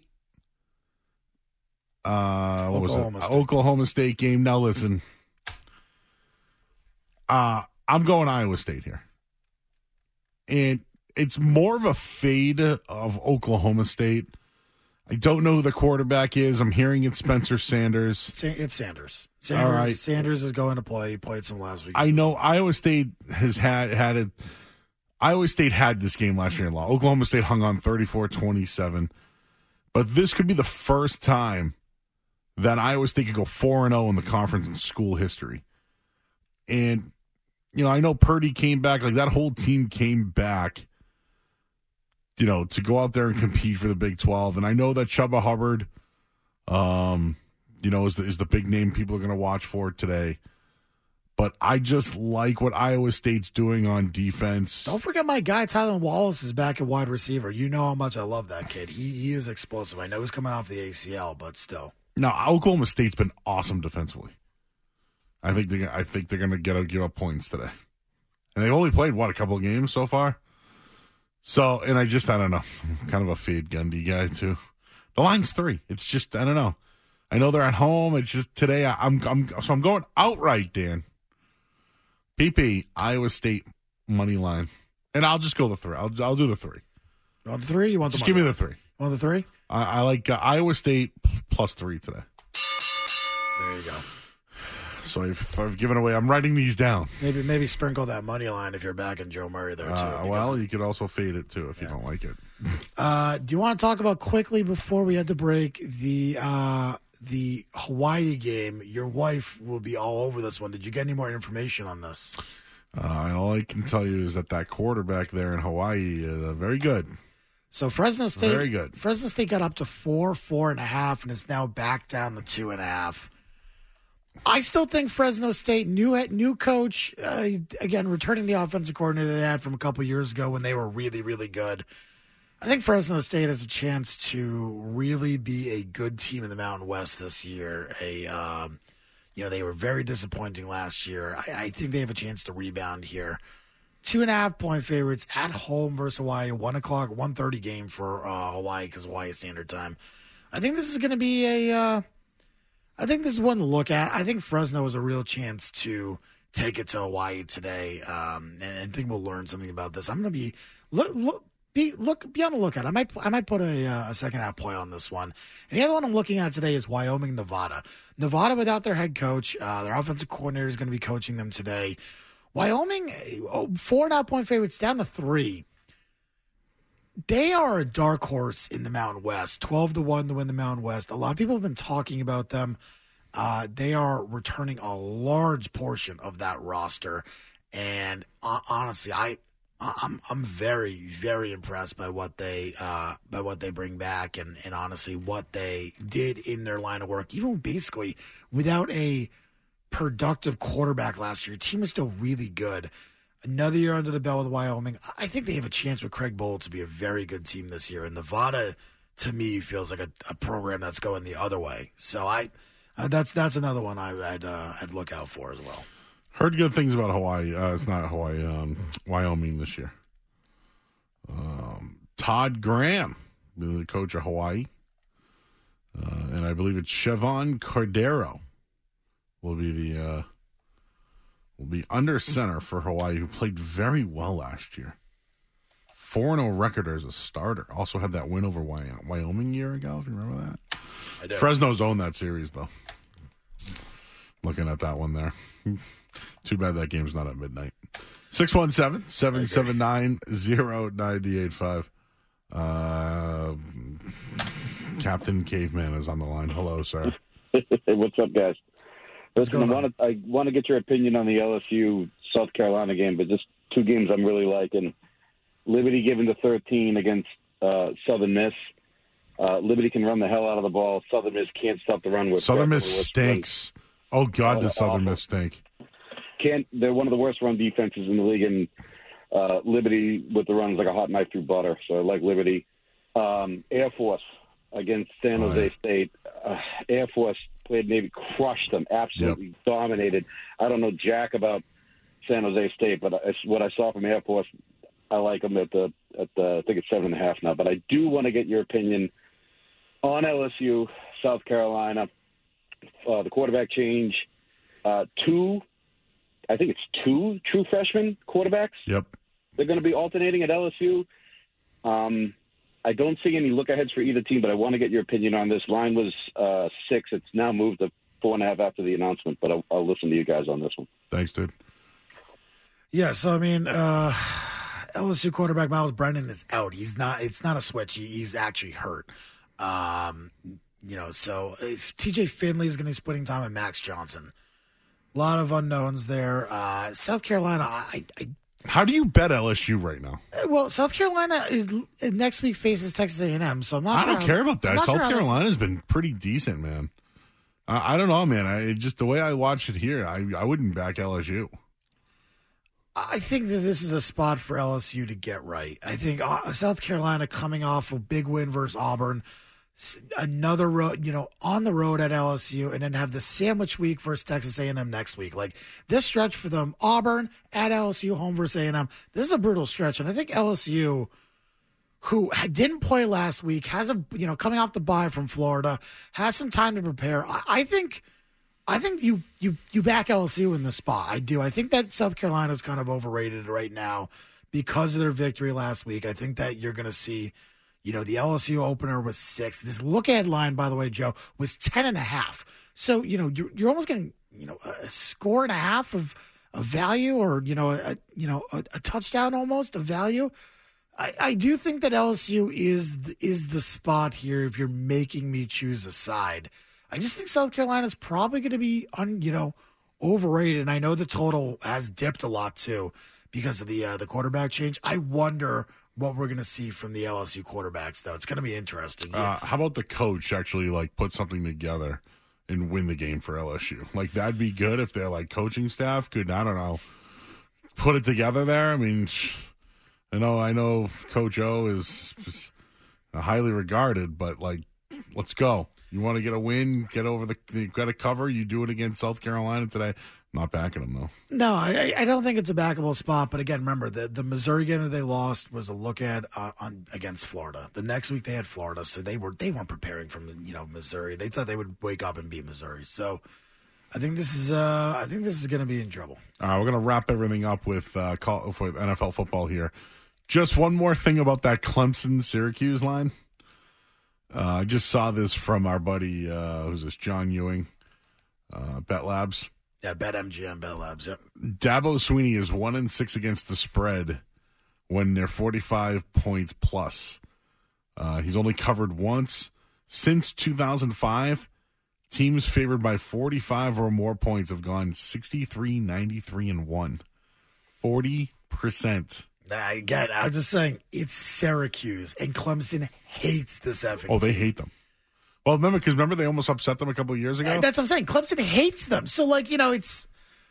Uh, what Oklahoma was it? State. Oklahoma State game. Now listen, uh, I'm going Iowa State here, and it's more of a fade of Oklahoma State. I don't know who the quarterback is. I'm hearing it's Spencer Sanders. Sa- It's Sanders. Sanders. All right. Sanders is going to play. He played some last week. I know Iowa State has had had it. Iowa State had this game last year in law. Oklahoma State hung on thirty-four twenty-seven. But this could be the first time that Iowa State could go four and oh in the conference in school history. And, you know, I know Purdy came back. Like, that whole team came back, you know, to go out there and compete for the Big twelve. And I know that Chuba Hubbard, um, you know, is the, is the big name people are going to watch for today. But I just like what Iowa State's doing on defense. Don't forget my guy, Tylan Wallace, is back at wide receiver. You know how much I love that kid. He he is explosive. I know he's coming off the A C L, but still. Now, Oklahoma State's been awesome defensively. I think they I think they're going to get to give up points today. And they've only played, what, a couple of games so far? So, and I just, I don't know. I'm kind of a Fade Gundy guy, too. The line's three. It's just, I don't know. I know they're at home. It's just today, I, I'm, I'm, so I'm going outright, Dan. P P, Iowa State money line. And I'll just go the three. I'll, I'll do the three. You want the three? You want the Just give me the three. You want the three? I, I like uh, Iowa State plus three today. There you go. So I've, I've given away. I'm writing these down. Maybe maybe sprinkle that money line if you're backing Joe Murray there, too. Uh, well, you could also fade it, too, if yeah. you don't like it. uh, do you want to talk about quickly before we head to break the uh, the Hawaii game? Your wife will be all over this one. Did you get any more information on this? Uh, all I can tell you is that that quarterback there in Hawaii is uh, very good. So Fresno State, very good. Fresno State got up to four, four and a half, and is now back down to two and a half. I still think Fresno State, new new coach, uh, again, returning the offensive coordinator they had from a couple years ago when they were really, really good. I think Fresno State has a chance to really be a good team in the Mountain West this year. A, um, you know, they were very disappointing last year. I, I think they have a chance to rebound here. Two and a half point favorites at home versus Hawaii, one o'clock, one thirty game for uh, Hawaii because Hawaii Standard Time. I think this is going to be a. Uh, I think this is one to look at. I think Fresno has a real chance to take it to Hawaii today, um, and I think we'll learn something about this. I'm going to be look look be look be on the lookout. I might I might put a, uh, a second half play on this one. And the other one I'm looking at today is Wyoming, Nevada. Nevada without their head coach, uh, their offensive coordinator is going to be coaching them today. Wyoming, oh, four and a half point favorites down to three. They are a dark horse in the Mountain West, twelve to one to win the Mountain West. A lot of people have been talking about them. Uh, they are returning a large portion of that roster, and uh, honestly, I, I'm I'm very very impressed by what they uh, by what they bring back, and, and honestly what they did in their line of work. Even basically without a productive quarterback last year, your team is still really good. Another year under the belt with Wyoming. I think they have a chance with Craig Bowl to be a very good team this year. And Nevada, to me, feels like a, a program that's going the other way. So I, uh, that's that's another one I, I'd uh, I'd look out for as well. Heard good things about Hawaii. Uh, it's not Hawaii, um, Wyoming this year. Um, Todd Graham, the coach of Hawaii, uh, and I believe it's Chevon Cordero will be the. Uh, will be under center for Hawaii, who played very well last year. four and oh record as a starter. Also had that win over Wyoming a year ago, if you remember that. I do. Fresno's owned that series, though. Looking at that one there. Too bad that game's not at midnight. six one seven, seven seven nine, zero nine eight five. Uh, Captain Caveman is on the line. Hello, sir. Hey, what's up, guys? Listen, I want to I want to get your opinion on the L S U South Carolina game, but just two games I'm really liking. Liberty giving the thirteen against uh, Southern Miss. Uh, Liberty can run the hell out of the ball. Southern Miss can't stop the run with. Southern Miss stinks. Oh God, oh, does Southern awful. Miss stink? Can't. They're one of the worst run defenses in the league, and uh, Liberty with the runs like a hot knife through butter. So I like Liberty. Um, Air Force against San Jose oh, yeah. State. Uh, Air Force played Navy, crushed them, absolutely yep. dominated. I don't know jack about San Jose State, but I, what I saw from Air Force, I like them at the at the I think it's seven and a half now. But I do want to get your opinion on L S U, South Carolina, uh, the quarterback change. Uh, two, I think it's two true freshman quarterbacks. Yep, they're going to be alternating at L S U. Um, I don't see any look-aheads for either team, but I want to get your opinion on this. Line was uh, six. It's now moved to four and a half after the announcement, but I'll, I'll listen to you guys on this one. Thanks, dude. Yeah, so, I mean, uh, L S U quarterback Miles Brennan is out. He's not. It's not a switch. He, he's actually hurt. Um, you know, so if T J Finley is going to be splitting time with Max Johnson. A lot of unknowns there. Uh, South Carolina, I, I How do you bet L S U right now? Well, South Carolina is next week faces Texas A and M, so I'm not. I sure don't how, care about that. South Carolina's been pretty decent, man. Uh, I don't know, man. I just the way I watch it here, I I wouldn't back L S U. I think that this is a spot for L S U to get right. I think uh, South Carolina coming off a big win versus Auburn, another road, you know, on the road at L S U, and then have the sandwich week versus Texas A and M next week. Like this stretch for them, Auburn at L S U, home versus A and M. This is a brutal stretch, and I think L S U, who didn't play last week, has a you know coming off the bye from Florida, has some time to prepare. I, I think. I think you, you you back L S U in the spot. I do. I think that South Carolina is kind of overrated right now because of their victory last week. I think that you're going to see, you know, the L S U opener was six. This look ahead line, by the way, Joe, was ten and a half. So, you know, you're, you're almost getting, you know, a score and a half of, of value or, you know, a, you know, a, a touchdown almost of value. I, I do think that L S U is is the spot here if you're making me choose a side. I just think South Carolina's probably going to be, un, you know, overrated. And I know the total has dipped a lot, too, because of the uh, the quarterback change. I wonder what we're going to see from the L S U quarterbacks, though. It's going to be interesting. Yeah. Uh, how about the coach actually, like, put something together and win the game for L S U? Like, that'd be good if their, like, coaching staff could, I don't know, put it together there. I mean, I know, I know Coach O is, is highly regarded, but, like, let's go. You want to get a win, get over the, you got to cover, you do it against South Carolina today. Not backing them, though. No, I, I don't think it's a backable spot. But again, remember, the, the Missouri game that they lost was a look at uh, on against Florida. The next week they had Florida, so they, were, they weren't preparing from, you know, Missouri. They thought they would wake up and beat Missouri. So I think this is uh, I think this is going to be in trouble. All right, we're going to wrap everything up with, uh, call, for N F L football here. Just one more thing about that Clemson-Syracuse line. Uh, I just saw this from our buddy, uh, who's this, John Ewing, uh, Bet Labs. Yeah, Bet M G M, Bet Labs, yep. Dabo Swinney is one and six against the spread when they're forty-five points plus. Uh, he's only covered once. Since two thousand five, teams favored by forty-five or more points have gone sixty-three, ninety-three, and one. forty percent. Again, I'm just saying, it's Syracuse, and Clemson hates this effing Oh, they team. hate them. Well, remember, because remember they almost upset them a couple of years ago? Uh, That's what I'm saying. Clemson hates them. So, like, you know, it's...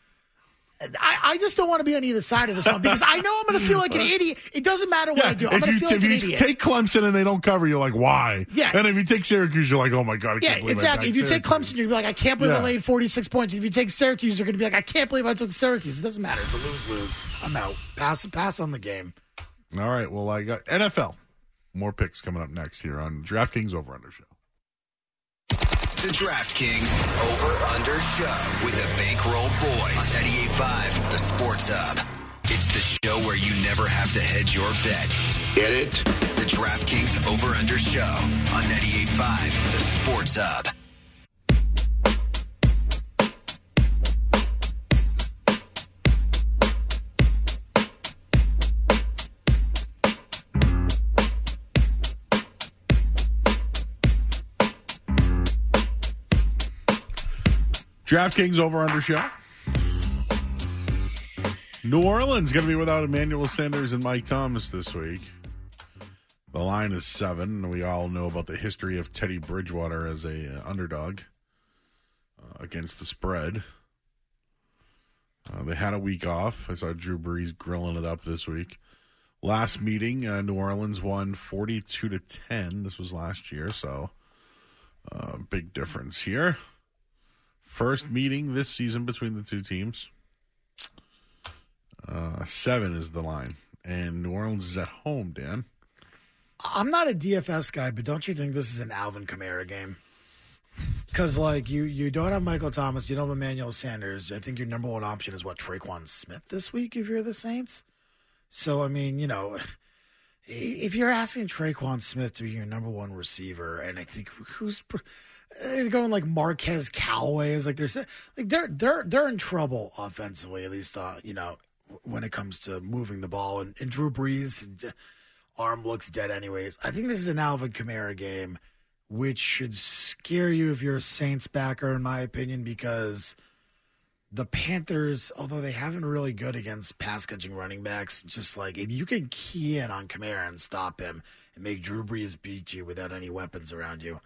I, I just don't want to be on either side of this one because I know I'm going to feel like an idiot. It doesn't matter what Yeah, I do. I'm if going you, to feel if like an you idiot. take Clemson and they don't cover, you're like, why? Yeah. And if you take Syracuse, you're like, oh, my God, I yeah, can't believe exactly. I If you take Syracuse. Clemson, you're going to be like, I can't believe Yeah. I laid forty-six points. If you take Syracuse, you're going to be like, I can't believe I took Syracuse. It doesn't matter. It's a lose-lose. I'm out. Pass, pass on the game. All right, well, I got N F L. More picks coming up next here on DraftKings Over Under Show. The DraftKings Over Under Show with the Bankroll Boys. ninety-eight point five, the Sports Hub. It's the show where you never have to hedge your bets. Get it? The DraftKings Over Under Show on ninety-eight point five, the Sports Hub. DraftKings Over Under Show. New Orleans going to be without Emmanuel Sanders and Mike Thomas this week. The line is seven, and we all know about the history of Teddy Bridgewater as a uh, underdog uh, against the spread. Uh, they had a week off. I saw Drew Brees grilling it up this week. Last meeting, uh, New Orleans won forty-two to ten. This was last year, so uh, big difference here. First meeting this season between the two teams. Uh, seven is the line. And New Orleans is at home, Dan. I'm not a D F S guy, but don't you think this is an Alvin Kamara game? Because, like, you, you don't have Michael Thomas. You don't have Emmanuel Sanders. I think your number one option is, what, Traquan Smith this week if you're the Saints? So, I mean, you know, if you're asking Traquan Smith to be your number one receiver, and I think who's they're going like Marquez Callaway is like there's like they're they're they're in trouble offensively, at least uh, you know, when it comes to moving the ball, and, and Drew Brees' arm looks dead anyways. I think this is an Alvin Kamara game, which should scare you if you're a Saints backer, in my opinion, because the Panthers, although they haven't really good against pass-catching running backs, just like if you can key in on Kamara and stop him and make Drew Brees beat you without any weapons around you, I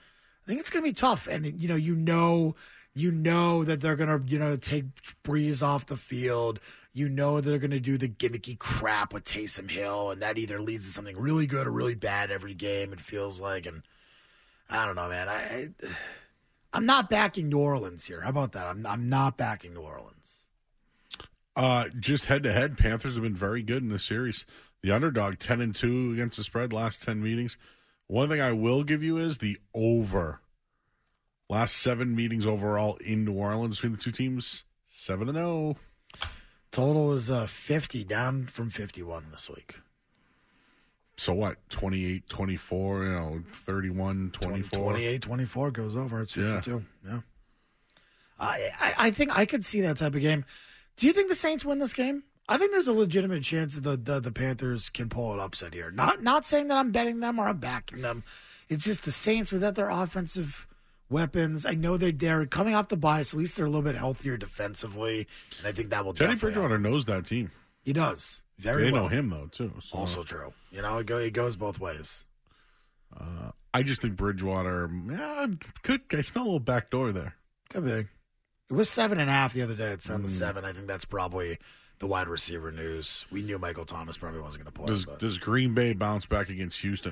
think it's going to be tough. And, you know, you know, you know that they're going to, you know, take Breeze off the field. You know they're going to do the gimmicky crap with Taysom Hill, and that either leads to something really good or really bad every game, it feels like. And I don't know, man. I, I, I'm not backing New Orleans here. How about that? I'm, I'm not backing New Orleans. Uh, just head-to-head, Panthers have been very good in this series. The underdog, ten and two against the spread, last ten meetings. One thing I will give you is the over. Last seven meetings overall in New Orleans between the two teams, seven and oh. Total is uh, fifty, down from fifty-one this week. So what, twenty-eight twenty-four, you know, thirty-one twenty-four? twenty-eight twenty-four goes over. It's fifty-two. Yeah. yeah. I, I I think I could see that type of game. Do you think the Saints win this game? I think there's a legitimate chance that the, the, the Panthers can pull an upset here. Not not saying that I'm betting them or I'm backing them. It's just the Saints, without their offensive weapons, I know they're, they're coming off the bye, so at least they're a little bit healthier defensively, and I think that will Teddy definitely Bridgewater help. knows that team. He does. Very They well. know him, though, too. So. Also true. You know, it, go, it goes both ways. Uh, I just think Bridgewater, yeah, could, I smell a little backdoor there. Could be. It was seven and a half the other day. It's down to Mm. seven. I think that's probably the wide receiver news. We knew Michael Thomas probably wasn't going to play. Does, but. does Green Bay bounce back against Houston?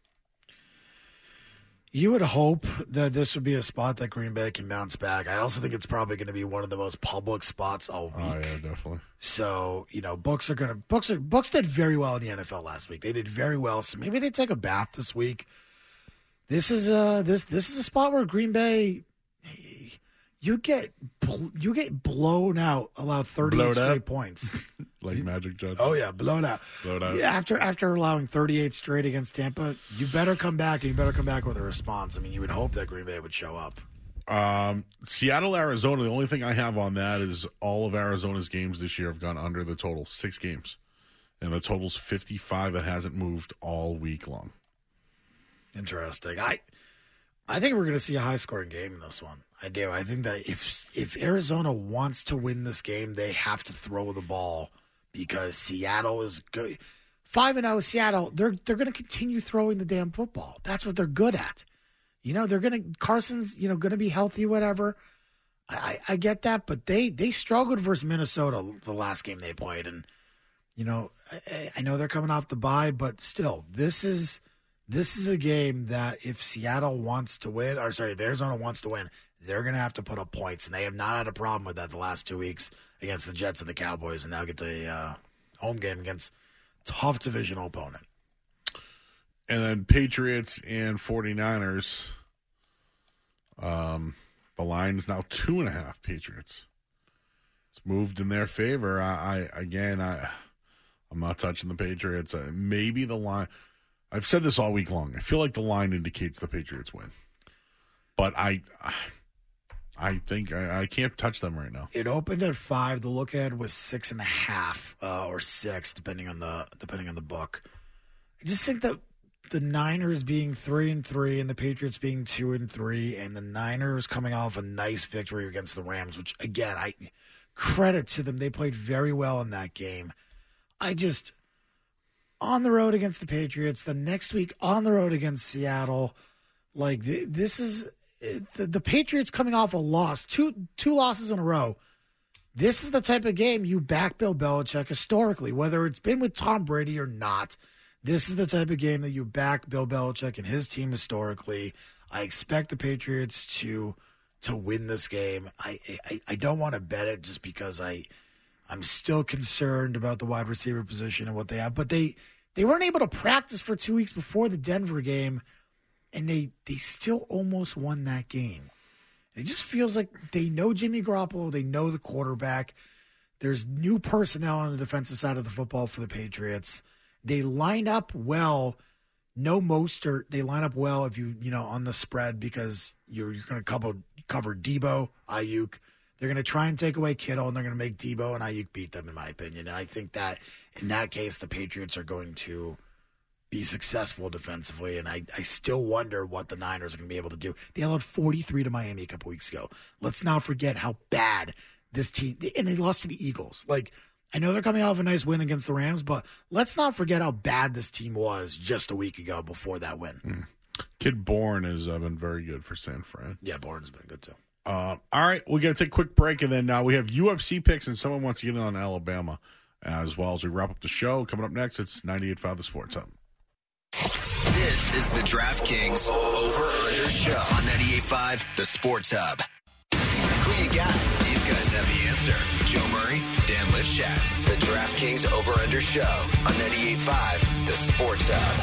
You would hope that this would be a spot that Green Bay can bounce back. I also think it's probably going to be one of the most public spots all week. Oh, yeah, definitely. So, you know, books are going to books are books did very well in the N F L last week. They did very well. So maybe they take a bath this week. This is a this this is a spot where Green Bay you get you get blown out, allow thirty-eight straight points. Like Magic Johnson. Oh yeah, blown out. Blown out. Yeah, after after allowing thirty-eight straight against Tampa, you better come back and you better come back with a response. I mean, you would hope that Green Bay would show up. Um, Seattle, Arizona, the only thing I have on that is all of Arizona's games this year have gone under the total, six games. And the total's fifty-five. That hasn't moved all week long. Interesting. I I think we're going to see a high-scoring game in this one. I do. I think that if if Arizona wants to win this game, they have to throw the ball because Seattle is good. five and oh Seattle, they're they're going to continue throwing the damn football. That's what they're good at. You know, they're going to Carson's, you know, going to be healthy, whatever. I, I, I get that, but they they struggled versus Minnesota the last game they played, and you know, I, I know they're coming off the bye, but still, this is this is a game that if Seattle wants to win, or sorry, if Arizona wants to win, they're going to have to put up points, and they have not had a problem with that the last two weeks against the Jets and the Cowboys, and now get the uh, home game against a tough divisional opponent. And then Patriots and 49ers. Um, the line is now two and a half Patriots. It's moved in their favor. I, I again, I, I'm not touching the Patriots. Uh, maybe the line. I've said this all week long. I feel like the line indicates the Patriots win, but I, I think I, I can't touch them right now. It opened at five. The look ahead was six and a half uh, or six, depending on the depending on the book. I just think that the Niners being three and three, and the Patriots being two and three, and the Niners coming off a nice victory against the Rams, which again, I credit to them. They played very well in that game. I just on the road against the Patriots, the next week on the road against Seattle, like th- this is the, the Patriots coming off a loss, two two losses in a row. This is the type of game you back Bill Belichick historically, whether it's been with Tom Brady or not. This is the type of game that you back Bill Belichick and his team historically. I expect the Patriots to to win this game. I I, I don't want to bet it just because I I'm still concerned about the wide receiver position and what they have. But they they weren't able to practice for two weeks before the Denver game, and they they still almost won that game. It just feels like they know Jimmy Garoppolo, they know the quarterback. There's new personnel on the defensive side of the football for the Patriots. They line up well. No Mostert. They line up well if you, you know, on the spread because you're, you're going to cover, cover Debo, Ayuk. They're going to try and take away Kittle, and they're going to make Debo and Ayuk beat them, in my opinion. And I think that in that case, the Patriots are going to be successful defensively. And I, I still wonder what the Niners are going to be able to do. They allowed forty-three to Miami a couple weeks ago. Let's not forget how bad this team, and they lost to the Eagles. Like, I know they're coming off a nice win against the Rams, but let's not forget how bad this team was just a week ago before that win. Mm. Kid Bourne has uh, been very good for San Fran. Yeah, Bourne's been good too. Uh, all right, we got to take a quick break, and then now uh, we have U F C picks, and someone wants to get in on Alabama as well as we wrap up the show. Coming up next, it's ninety-eight point five The Sports Hub. This is the DraftKings Over-Under Show on ninety-eight point five The Sports Hub. Who you got? These guys have the answer. Joe Murray, Dan Lifshatz. The DraftKings Over-Under Show on ninety-eight point five The Sports Hub.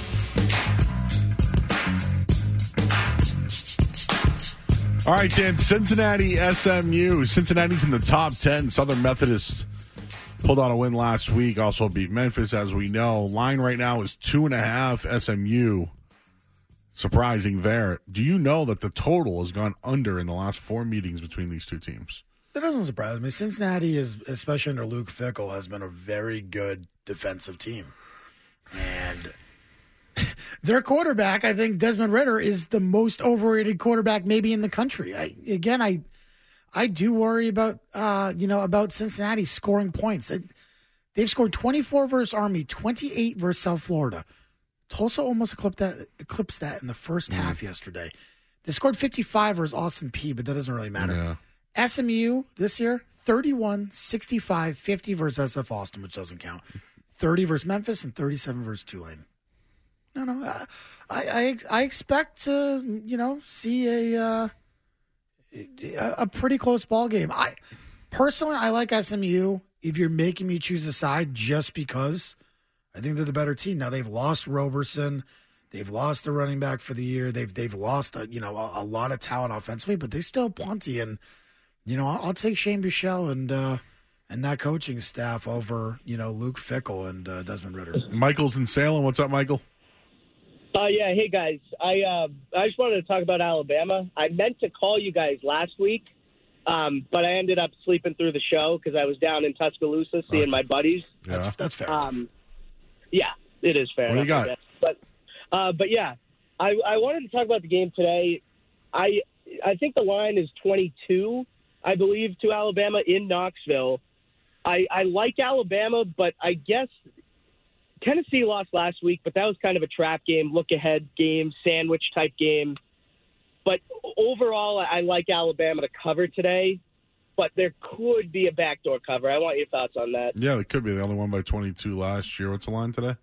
All right, Dan, Cincinnati, S M U. Cincinnati's in the top ten. Southern Methodist pulled out a win last week. Also beat Memphis, as we know. Line right now is two and a half S M U. Surprising there. Do you know that the total has gone under in the last four meetings between these two teams? That doesn't surprise me. Cincinnati, is, especially under Luke Fickell, has been a very good defensive team. And their quarterback, I think Desmond Ridder, is the most overrated quarterback maybe in the country. I, again, I I do worry about uh, you know about Cincinnati scoring points. It, they've scored twenty-four versus Army, twenty-eight versus South Florida. Tulsa almost eclipsed that, eclipsed that in the first mm. half yesterday. They scored fifty-five versus Austin Peay, but that doesn't really matter. Yeah. S M U this year, thirty-one, sixty-five, fifty versus S F Austin, which doesn't count. thirty versus Memphis and thirty-seven versus Tulane. No, no, uh, I, I, I expect to, you know, see a, uh, a pretty close ball game. I personally, I like S M U. If you're making me choose a side, just because I think they're the better team. Now they've lost Roberson, they've lost the running back for the year. They've they've lost a, you know a, a lot of talent offensively, but they still have plenty. And you know, I'll, I'll take Shane Buechele and uh, and that coaching staff over you know Luke Fickell and uh, Desmond Ridder. Michael's in Salem. What's up, Michael? Uh, yeah, hey, guys. I uh, I just wanted to talk about Alabama. I meant to call you guys last week, um, but I ended up sleeping through the show because I was down in Tuscaloosa seeing okay. my buddies. Yeah. That's, that's fair. Um, yeah, it is fair. What do you got? But, uh, but, yeah, I, I wanted to talk about the game today. I I think the line is twenty-two, I believe, to Alabama in Knoxville. I, I like Alabama, but I guess – Tennessee lost last week, but that was kind of a trap game, look-ahead game, sandwich-type game. But overall, I like Alabama to cover today, but there could be a backdoor cover. I want your thoughts on that. Yeah, it could be. They only won by twenty-two last year. What's the line today?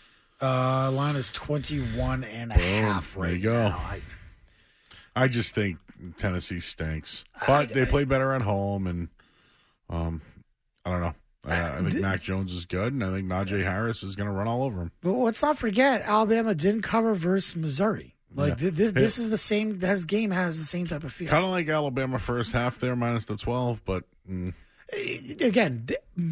Uh, line is twenty-one and a half right there you go. now. I, I just think Tennessee stinks. But I, they I, play better at home, and um, I don't know. Uh, I think Mac Jones is good, and I think Najee Harris is going to run all over him. But let's not forget, Alabama didn't cover versus Missouri. Like yeah. this, this is the same. This game has the same type of feel. Kind of like Alabama first half there, minus the twelve. But mm. again,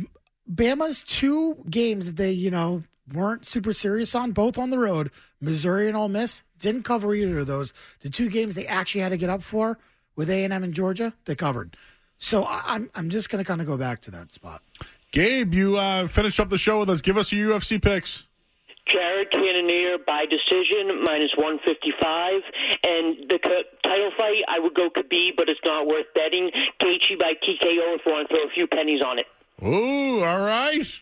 Bama's two games that they you know weren't super serious on, both on the road. Missouri and Ole Miss didn't cover either of those. The two games they actually had to get up for with A and M and Georgia, they covered. So I'm I'm just going to kind of go back to that spot. Gabe, you uh, finish up the show with us. Give us your U F C picks. Jared Cannonier by decision, minus one fifty-five. And the c- title fight, I would go Khabib, but it's not worth betting. Gaethje by T K O if you want to throw a few pennies on it. Ooh, all right.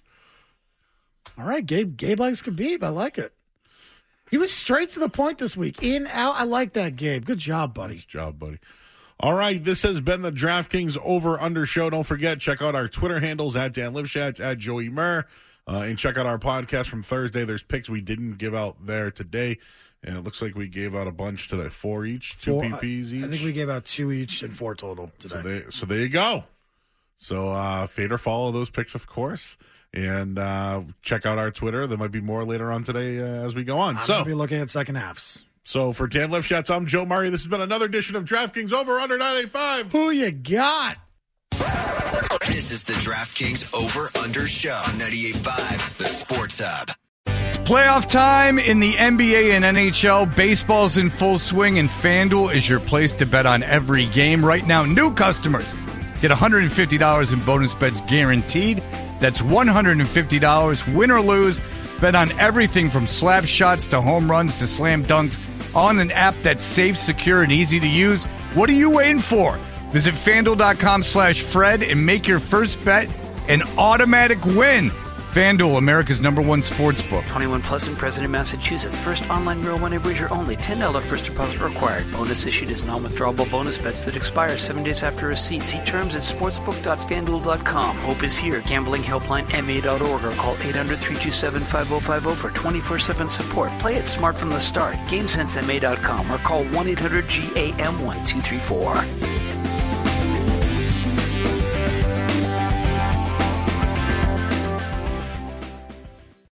All right, Gabe. Gabe likes Khabib. I like it. He was straight to the point this week. In, out. I like that, Gabe. Good job, buddy. Nice job, buddy. All right, this has been the DraftKings Over-Under Show. Don't forget, check out our Twitter handles, at Dan Lifshatz, at Joey Murr, uh, and check out our podcast from Thursday. There's picks we didn't give out there today, and it looks like we gave out a bunch today. Four each, two four, P Ps each. I think we gave out two each and four total today. So, they, so there you go. So uh, fade or follow those picks, of course, and uh, check out our Twitter. There might be more later on today uh, as we go on. I'm so going to be looking at second halves. So for Dan Lifshatz, I'm Joe Murray. This has been another edition of DraftKings Over Under nine eighty-five. Who you got? This is the DraftKings Over Under Show on ninety-eight point five The Sports Hub. It's playoff time in the N B A and N H L. Baseball's in full swing, and FanDuel is your place to bet on every game. Right now, new customers get one hundred fifty dollars in bonus bets guaranteed. That's one hundred fifty dollars, win or lose. Bet on everything from slap shots to home runs to slam dunks on an app that's safe, secure, and easy to use. What are you waiting for? Visit FanDuel.com slash Fred and make your first bet an automatic win. FanDuel, America's number one sports book. twenty-one plus and present in Massachusetts. First online real money wager only. ten dollars first deposit required. Bonus issued as non-withdrawable bonus bets that expire seven days after receipt. See terms at sportsbook dot fanduel dot com. Hope is here. Gambling helpline M A dot org or call eight hundred, three two seven, five oh five oh for twenty-four seven support. Play it smart from the start. GameSense M A dot com or call one eight hundred G A M one two three four.